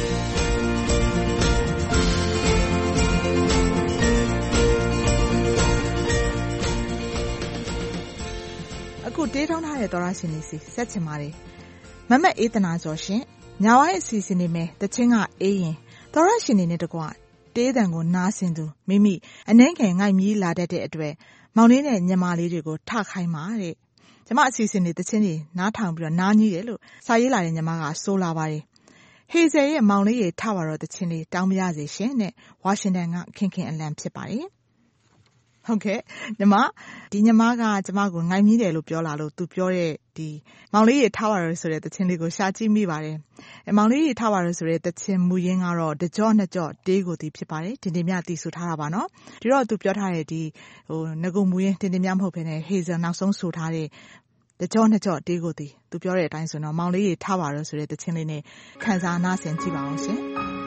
အခုတေးထောင်းထားတဲ့သောရရှင်တွေစီဆက်ချင်ပါတယ်။မမတ်အေးသနာကျော်ရှင်ညာဝိုင်းအစီအစဉ်နေမယ်တချင်းကအေးရင်သောရရှင်တွေနဲ့တကွတေးတံကိုနားဆင်သူမိမိအနှဲငယ်ငိုက်မြည်လာတတ်တဲ့အတွက်မောင်လေးနဲ့ညီမလေးတွေကိုထခိုင်းပါတဲ့ကျမအစီအစဉ်တွေတချင်းတွေနားထောင်ပြီးတော့နားကြီးတယ်လို့စာရေးလာတဲ့ညီမကဆိုလာပါတယ်ဟေဇယ်ရဲ့မောင်လေးရေထပါတော့တချင်းလေးတောင်းပြရစီရှင်နဲ့ဝါရှင်တန်ကခင်ခင်အလံဖြစ်ပါတယ်ဟုတ်ကဲ့ဒီညီမကကျမကိုငိုက်မြည်တယ်လို့ပြောလာလို့သူပြောတဲ့ဒီမောင်လေးရေထားပါရဆိုတဲ့တခြင်းလေးကိုရှာကြည့်မိပါတယ်မောင်လေးရေထားပါရဆိုတဲ့တခြင်းမူရင်းကတော့တကြော့နှစ်ကြော့တေးကိုတီးဖြစ်ပါတယ်တင်တင်မြတီးဆိုထားတာပါနော်ဒီတော့သူပြောထားတဲ့ဒီငကုမူရင်းတင်တင်မြမဟုတ်ဘဲနဲ့ဟေဇယ်နောက်ဆုံးဆိုထားတဲ့တကြော့နှစ်ကြော့တေးကိုတီးသူပြောတဲ့အတိုင်းဆိုတော့မောင်လေးရေထားပါရဆိုတဲ့တခြင်းလေးနဲ့ခံစားနားဆင်ကြည့်ပါအောင်ရှင်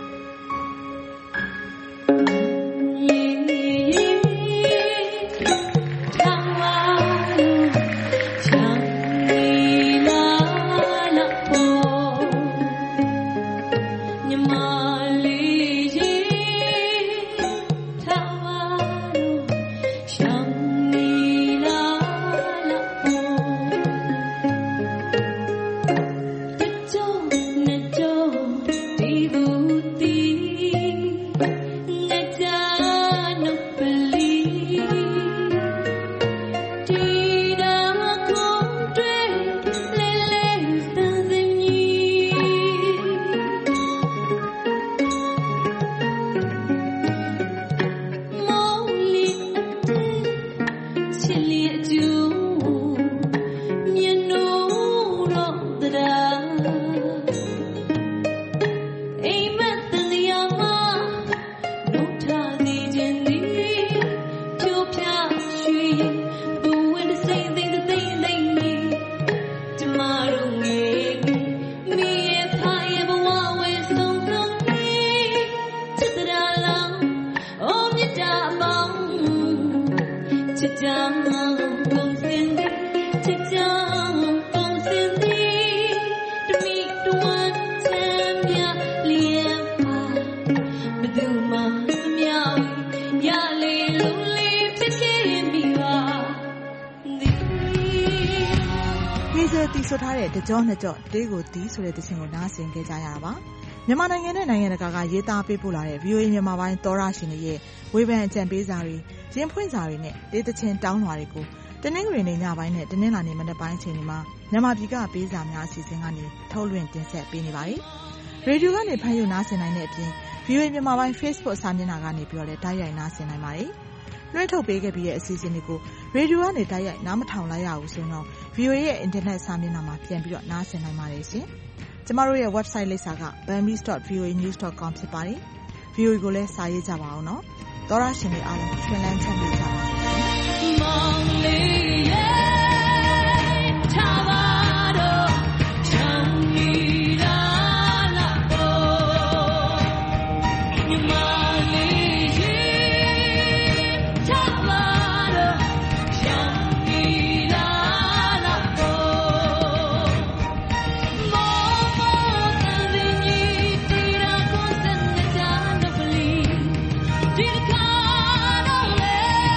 ဆိုထားတဲ့တကြောနှစ်ကြော့တေးကိုတီးဆိုတဲ့သချင်းကိုနားဆင်ခဲ့ကြရတာပါမြန်မာနိုင်ငံနဲ့နိုင်ငံတကာကရေးသားပေးပို့လာတဲ့ VOA မြန်မာပိုင်းသောရရှင်တွေရဲ့ဝေဖန်အကြံပေးစာတွေရင်ဖွင့်စာတွေနဲ့တေးသချင်းတောင်းလွှာတွေကိုတနင်္ဂနွေနေ့ညပိုင်းနဲ့တနင်္လာနေ့မနက်ပိုင်းအချိန်တွေမှာမြန်မာပြည်ကပေးစာများအစီအစဉ်ကနေထုတ်လွှင့်တင်ဆက်ပေးနေပါတယ်ရေဒီယိုကနေဖမ်းယူနားဆင်နိုင်တဲ့အပြင် VOA မြန်မာပိုင်း Facebook စာမျက်နှာကနေပြီးတော့လည်းတိုက်ရိုက်နားဆင်နိုင်ပါတယ်လွှင့်ထုတ်ပေးခဲ့ပြီးတဲ့အစီအစဉ်တွေကိုရေဒီယိုကနေတိုက်ရိုက်နားမထောင်လိုက်ရဘူးဆိုတော့ VOA ရဲ့ internet စာမျက်နှာမှာပြန်ပြီးတော့နားဆင်နိုင်ပါတယ်ရှင်။ကျမတို့ရဲ့ website လိပ်စာက burmese.voanews.com ဖြစ်ပါတယ်။ VOA ကိုလည်းစာရေးကြပါအောင်နော်။သောရရှင်တွေအားလုံးရှင်လန်းချမ်းမြေ့ကြပါစေ။မောင်လေးရဲ့ထားပါတော့ချမ်းမြေ့လာလာတော့ညီမလေးရဲ့ထားပါတော့ချမ်းမြေ့လာလာတော့မောမောတန်စင်ကြီးတီရာကိုစနေကြတော့ပလီဒီခါတော့လေ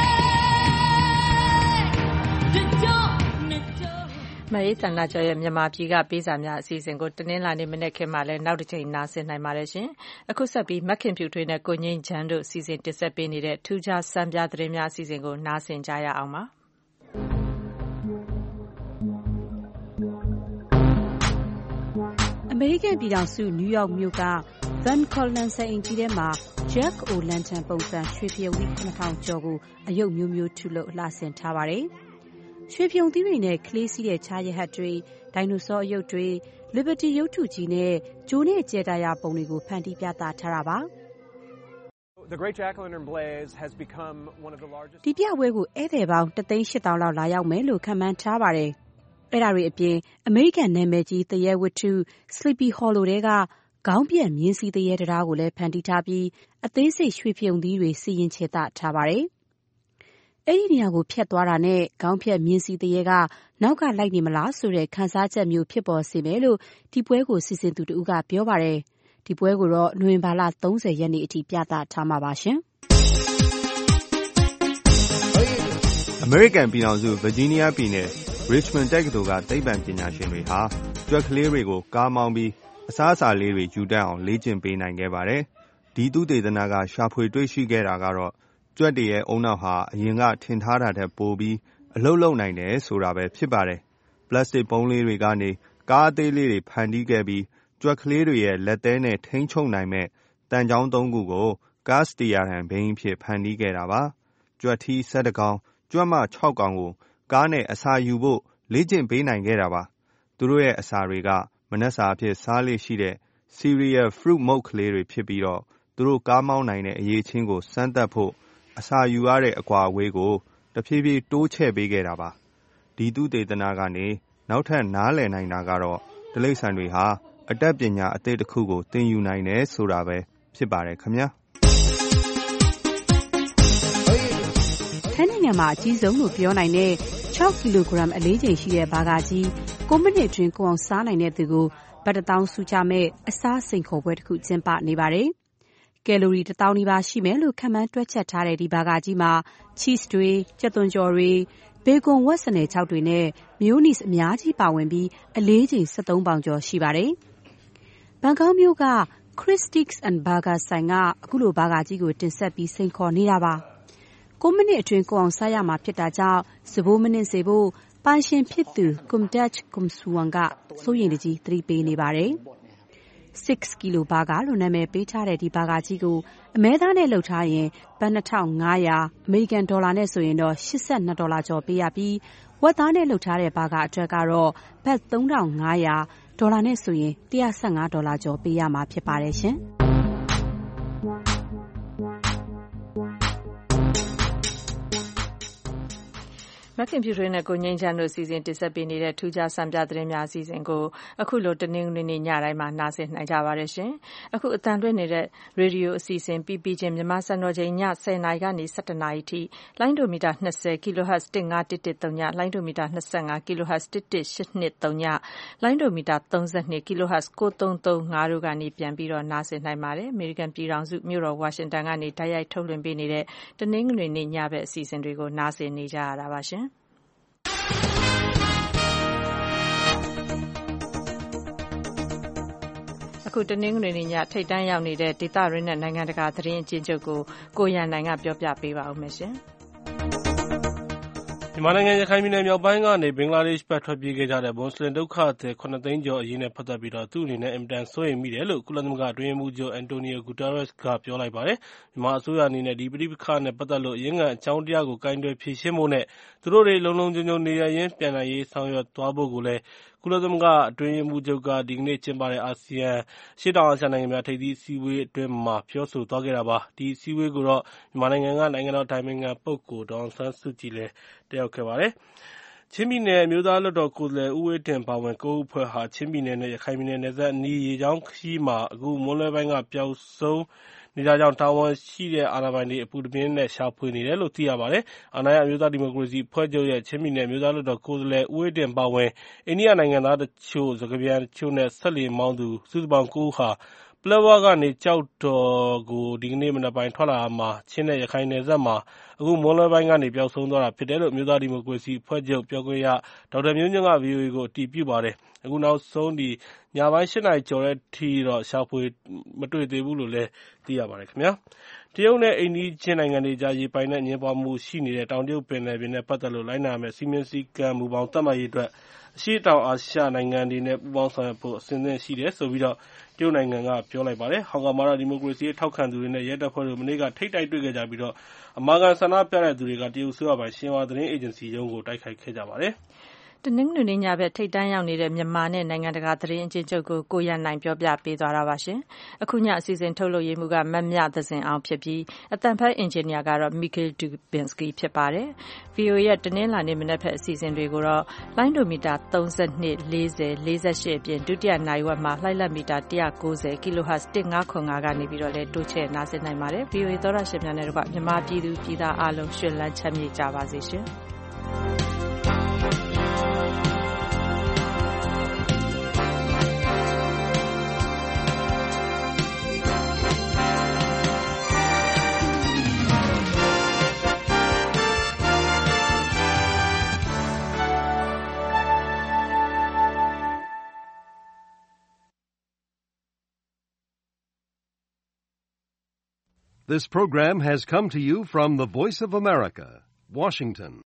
မအေးသန္တာကျော်ရဲ့မြန်မာပြည်ကပေးစာများအစီအစဉ်ကိုတနင်္လာနေ့မနေ့ကမှလည်းနောက်တစ်ချိန်နားဆင်နိုင်ပါတယ်ရှင်။အခုဆက်ပြီးမက်ခင်ဖြူထွေးနဲ့ကိုငင်းချမ်းတို့စီစဉ်တင်ဆက်ပေးနေတဲ့ထူးခြားစံပြသတင်းများအစီအစဉ်ကိုနားဆင်ကြရအောင်ပါ။အမေရိကန်ပြည်ထောင်စုနယူးယောက်မြို့က Van Cortlandt စံအိမ်ကြီးထဲမှာ Jack O'Lantern ပုံစံရွှေဖရုံသီး 7000 ကျော်ကိုအရုပ်မျိုးမျိုးထုလုပ်လှဆင်ထားပါတယ်။ရွှေဖရုံသီးတွေနဲ့ကလေးစီးတဲ့ခြားရဟတ်တွေဒိုင်နိုဆောအရုပ်တွေ Liberty ရုပ်ထုကြီးနဲ့ဂျိုးနဲ့ကျဲတာယာပုံတွေကိုဖန်တီးပြသထားတာပါဒီပြပွဲကိုဧည့်သည်ပေါင်း 1,800,000 လောက်လာရောက်မယ်လို့ခန့်မှန်းထားပါတယ်အဲ့ဒါတွေအပြင်အမေရိကန်နာမည်ကြီးသရဲဝတ္ထု Sleepy Hollow တွေကခေါင်းပြက်မြင်းစီးသရဲတရားကိုလည်းဖန်တီးထားပြီးအသေးစိတ်ရွှေဖြုံသီးတွေစီရင်ခြေသထားပါတယ်။အဲ့ဒီနေရာကိုဖျက်သွားတာနဲ့ခေါင်းဖြက်မြင်းစီးသရဲကနောက်ကလိုက်နေမလားဆိုတဲ့ခန်းစားချက်မျိုးဖြစ်ပေါ်စေမယ်လို့ဒီပွဲကိုစီစဉ်သူတဦးကပြောပါတယ်။ဒီပွဲကိုတော့နိုဝင်ဘာလ30ရက်နေ့အထိပြသထားမှာပါရှင်။အမေရိကန်ပြည်ထောင်စုဗာဂျီးနီးယားပြည်နယ်ရစ်ချ်မန်တက္ကသိုလ်ကသိပ္ပံပညာရှင်တွေဟာကြွက်ကလေးတွေကိုကားမောင်းပြီးအစားအစာလေးတွေယူတတ်အောင်လေ့ကျင့်ပေးနိုင်ခဲ့ပါတယ်။ဒီသုတေသနကရှာဖွေတွေ့ရှိခဲ့တာကတော့ကြွက်တွေရဲ့ဦးနှောက်ဟာအရင်ကထင်ထားတာထက်ပိုပြီးအလုပ်လုပ်နိုင်တယ်ဆိုတာပဲဖြစ်ပါတယ်။ပလတ်စတစ်ပုံးလေးတွေကနေကားအသေးလေးတွေဖန်တီးခဲ့ပြီးကြွက်ကလေးတွေရဲ့လက်သည်းနဲ့ထိန်းချုပ်နိုင်မဲ့တန်ချောင်း3ခုကိုကားစတီယာဟန်ဘိန်းအဖြစ်ဖန်တီးခဲ့တာပါ။ကြွက်ထီး17ကောင်ကြွက်မ6ကောင်ကိုကားနဲ့အစာယူဖို့လေ့ကျင့်ပေးနိုင်ခဲ့တာပါ။သူတို့ရဲ့အစာတွေကမနက်စာအဖြစ်စားလေ့ရှိတဲ့ cereal fruit mug ကလေးတွေဖြစ်ပြီးတော့သူတို့ကားမောင်းနိုင်တဲ့အရေးချင်းကိုစမ်းသပ်ဖို့အစာယူရတဲ့အကွာအဝေးကိုတဖြည်းဖြည်းတိုးချဲ့ပေးခဲ့တာပါ။ဒီသုတေသနကနေနောက်ထပ်နားလည်နိုင်တာကတော့တိရစ္ဆာန်တွေဟာအတတ်ပညာအသစ်တစ်ခုကိုသင်ယူနိုင်တယ်ဆိုတာပဲဖြစ်ပါတယ်ခင်ဗျာ။ထိုင်းနိုင်ငံမှာအကြီးဆုံးလို့ပြောနိုင်တဲ့6ကီလိုဂရမ်အလေးချိန်ရှိတဲ့ဘာကာကြီး9မိနစ်အတွင်းကိုအောင်စားနိုင်တဲ့သူကိုဘတ်1000စုချမဲ့အစားစိန်ခေါ်ပွဲတစ်ခုကျင်းပနေပါတယ်။ကယ်လိုရီ1000နီးပါးရှိမယ်လို့ခန့်မှန်းတွက်ချက်ထားတဲ့ဒီဘာကာကြီးမှာ cheese တွေ၊ကြက်သွန်ကြော်တွေ၊ဘေကွန်ဝက်စနယ်6တွေနဲ့မျိုးနီစ်အများကြီးပါဝင်ပြီးအလေးချိန်73ပေါင်ကျော်ရှိပါတယ်။ဘန်ကောက်မြို့က Christie's and Burger ဆိုင်ကအခုလိုဘာကာကြီးကိုတင်ဆက်ပြီးစိန်ခေါ်နေတာပါ။9မိနစ်အတွင်းကိုအောင်စားရမှာဖြစ်တာကြောင့်စဘိုးမနစ်စေဖို့ပိုင်ရှင်ဖြစ်သူ Kumdach Kumsuwan ကစိုးရိမ်တကြီးသတိပေးနေပါတယ်။6ကီလိုဘာကာလို့နာမည်ပေးထားတဲ့ဒီဘာကာကြီးကိုအမဲသားနဲ့လှုပ်ထားရင်ဘတ်2500အမေရိကန်ဒေါ်လာနဲ့ဆိုရင်တော့$82ကျော်ပေးရပြီးဝက်သားနဲ့လှုပ်ထားတဲ့ဘာကာအတွက်ကတော့ဘတ်3500ဒေါ်လာနဲ့ဆိုရင်$115ကျော်ပေးရမှာဖြစ်ပါတယ်ရှင်။မခင်ဖြူထွေးနဲ့ကိုငိမ့်ချမ်းတို့စီစဉ်တင်ဆက်ပေးနေတဲ့ထူးခြားစံပြသတင်းများအစီအစဉ်ကိုအခုလိုတနင်္ဂနွေနေ့ညတိုင်းမှာနားဆင်နိုင်ကြပါတယ်ရှင်။အခုအသံလွှင့်နေတဲ့ရေဒီယိုအစီအစဉ်ပြီးချင်းမြန်မာစံတော်ချိန်ည10:00နာရီကနေ17:00နာရီထိလိုင်းဒိုမီတာ20 kHz 15113လိုင်းဒိုမီတာ25 kHz 11823လိုင်းဒိုမီတာ32 kHz 9335တို့ကနေပြန်ပြီးတော့နားဆင်နိုင်ပါတယ်။အမေရိကန်ပြည်ထောင်စုမြို့တော်ဝါရှင်တန်ကနေတိုက်ရိုက်ထုတ်လွှင့်ပေးနေတဲ့တနင်္ဂနွေနေ့ညဘက်အစီအစဉ်တွေကိုနားဆင်နေကြရတာပါရှင်။အခုတနင်္ဂနွေနေ့ညထိပ်တန်းရောက်နေတဲ့ဒေသရင်းနဲ့နိုင်ငံတကာသတင်းအကျဉ်းချုပ်ကိုရန်နိုင်ကပြောပြပေးပါဦးမယ်ရှင်။မြန်မာနိုင်ငံရခိုင်ပြည်နယ်မြောက်ပိုင်းကနေဘင်္ဂလားဒေ့ရှ်ဘက်ထွက်ပြေးခဲ့ကြတဲ့မွတ်စလင်ဒုက္ခသည်7သိန်းကျော်အရေးနဲ့ပတ်သက်ပြီးသူ့အနေနဲ့အင်မတန်စိုးရိမ်မိတယ်လို့ကုလသမဂ္ဂအတွင်းရေးမှူးချုပ်အန်တိုနီယိုဂူတာရက်စ်ကပြောလိုက်ပါတယ်။မြန်မာအစိုးရအနေနဲ့ဒီပဋိပက္ခနဲ့ပတ်သက်လို့အရင်းခံအကြောင်းတရားကိုကိုင်တွယ်ဖြေရှင်းဖို့နဲ့သူတို့တွေလုံလုံခြုံခြုံနေရရင်ပြန်နိုင်ရေးဆောင်ရွက်သွားဖို့ကိုလည်းကုလသမဂ္ဂအတွင်းရေးမှူးချုပ်ကဒီကနေ့ကျင်းပတဲ့အာဆီယံအရှေ့တောင်အာရှနိုင်ငံများထိပ်သီးအစည်းအဝေးအတွင်းမှာပြောဆိုသွားခဲ့တာပါ။ဒီအစည်းအဝေးကိုတော့မြန်မာနိုင်ငံကနိုင်ငံတော်အတိုင်ပင်ခံပုဂ္ဂိုလ်ဒေါ်အောင်ဆန်းစုကြည်လည်းတက်ရောက်ခဲ့ပါတယ်။ချင်းပြည်နယ်အမျိုးသားလွှတ်တော်ကိုယ်စားလှယ်ဦးဝှေ့တင်းပါဝင်9ဦးအဖွဲ့ဟာချင်းပြည်နယ်နဲ့ရခိုင်ပြည်နယ်နယ်စပ်အနီးရေကြောင်းခရီးမှာအခုမွန်းလွဲပိုင်းကပျောက်ဆုံးနေတာကြောင့်တာဝန်ရှိတဲ့အာဏာပိုင်တွေအပူတပြင်းနဲ့ရှာဖွေနေတယ်လို့သိရပါတယ်။အာဏာရအမျိုးသားဒီမိုကရေစီအဖွဲ့ချုပ်ရဲ့ချင်းပြည်နယ်အမျိုးသားလွှတ်တော်ကိုယ်စားလှယ်ဦးဝှေ့တင်းပါဝင်အိန္ဒိယနိုင်ငံသားတချို့စကားပြန်တချို့နဲ့ဆက်လီမောင်းသူစုစုပေါင်း9ဦးဟာပလက်ဝကနေကျောက်တော်ကိုဒီကနေ့မနက်ပိုင်းထွက်လာမှာချင်းနဲ့ရခိုင်နယ်စပ်မှာအခုမွန်းလွဲပိုင်းကနေပျောက်ဆုံးသွားတာဖြစ်တယ်လို့အမျိုးသားဒီမိုကရေစီအဖွဲ့ချုပ်ပြောခွင့်ရဒေါက်တာမျိုးညွန့်က VOA ကိုအတည်ပြုပါတယ်။အခုနောက်ဆုံးညပိုင်း8နာရီကျော်တဲ့အထိတော့ရှာဖွေမတွေ့သေးဘူးလို့လည်းသိရပါတယ်ခင်ဗျာ။တရုတ်နဲ့အိန္ဒိယနိုင်ငံတွေကြားရေပိုင်နက်အငြင်းပွားမှုရှိနေတဲ့တောင်တရုတ်ပင်လယ်ပြင်နဲ့ပတ်သက်လို့လိုက်နာရမယ့်စည်းမျဉ်းစည်းကမ်းမူဘောင်သတ်မှတ်ရေးအတွက်အရှေ့တောင်အာရှနိုင်ငံတွေနဲ့ပူးပေါင်းဆောင်ရွက်ဖို့အဆင်သင့်ရှိတယ်ဆိုပြီးတော့တရုတ်နိုင်ငံကပြောလိုက်ပါတယ်။ဟောင်ကောင်မှာတော့ဒီမိုကရေစီထောက်ခံသူတွေနဲ့ရဲတပ်ဖွဲ့တို့မနေ့ကထိပ်တိုက်တွေ့ခဲ့ကြပြီးတော့အမာခံဆန္ဒပြတဲ့သူတွေကတရုတ်အစိုးရပိုင်ရှင်ဟွာသတင်းအေဂျင်စီရုံးကိုတိုက်ခိုက်ခဲ့ကြပါတယ်။တနင်္ဂနွေနေ့ညဘက်ထိပ်တန်းရောက်နေတဲ့မြန်မာနဲ့နိုင်ငံတကာသတင်းအကျဉ်းချုပ်ကိုကိုရန်နိုင်ပြောပြပေးသွားတာပါရှင်။အခုညအစီအစဉ်ထုတ်လုပ်ရေးမှူးကမမြသဇင်အောင်ဖြစ်ပြီးအသံဖတ်အင်ဂျင်နီယာကတော့ Mikhail Dubinsky ဖြစ်ပါတယ်။ VOA ရဲ့တနင်္လာနေ့မနက်ဖက်အစီအစဉ်တွေကိုတော့လိုင်းဒိုမီတာ32 40 48အပြင်ဒုတိယနာရီဝက်မှာလှိုင်းလက်မီတာ190 kHz 1505ကနေပြီးတော့လည်းတိုးချဲ့နားဆင်နိုင်ပါတယ်။ VOA သောရရှင်များနဲ့တကွမြန်မာပြည်သူပြည်သားအားလုံးရှင်လန်းချမ်းမြေ့ကြပါစေရှင်။ This program has come to you from the Voice of America, Washington.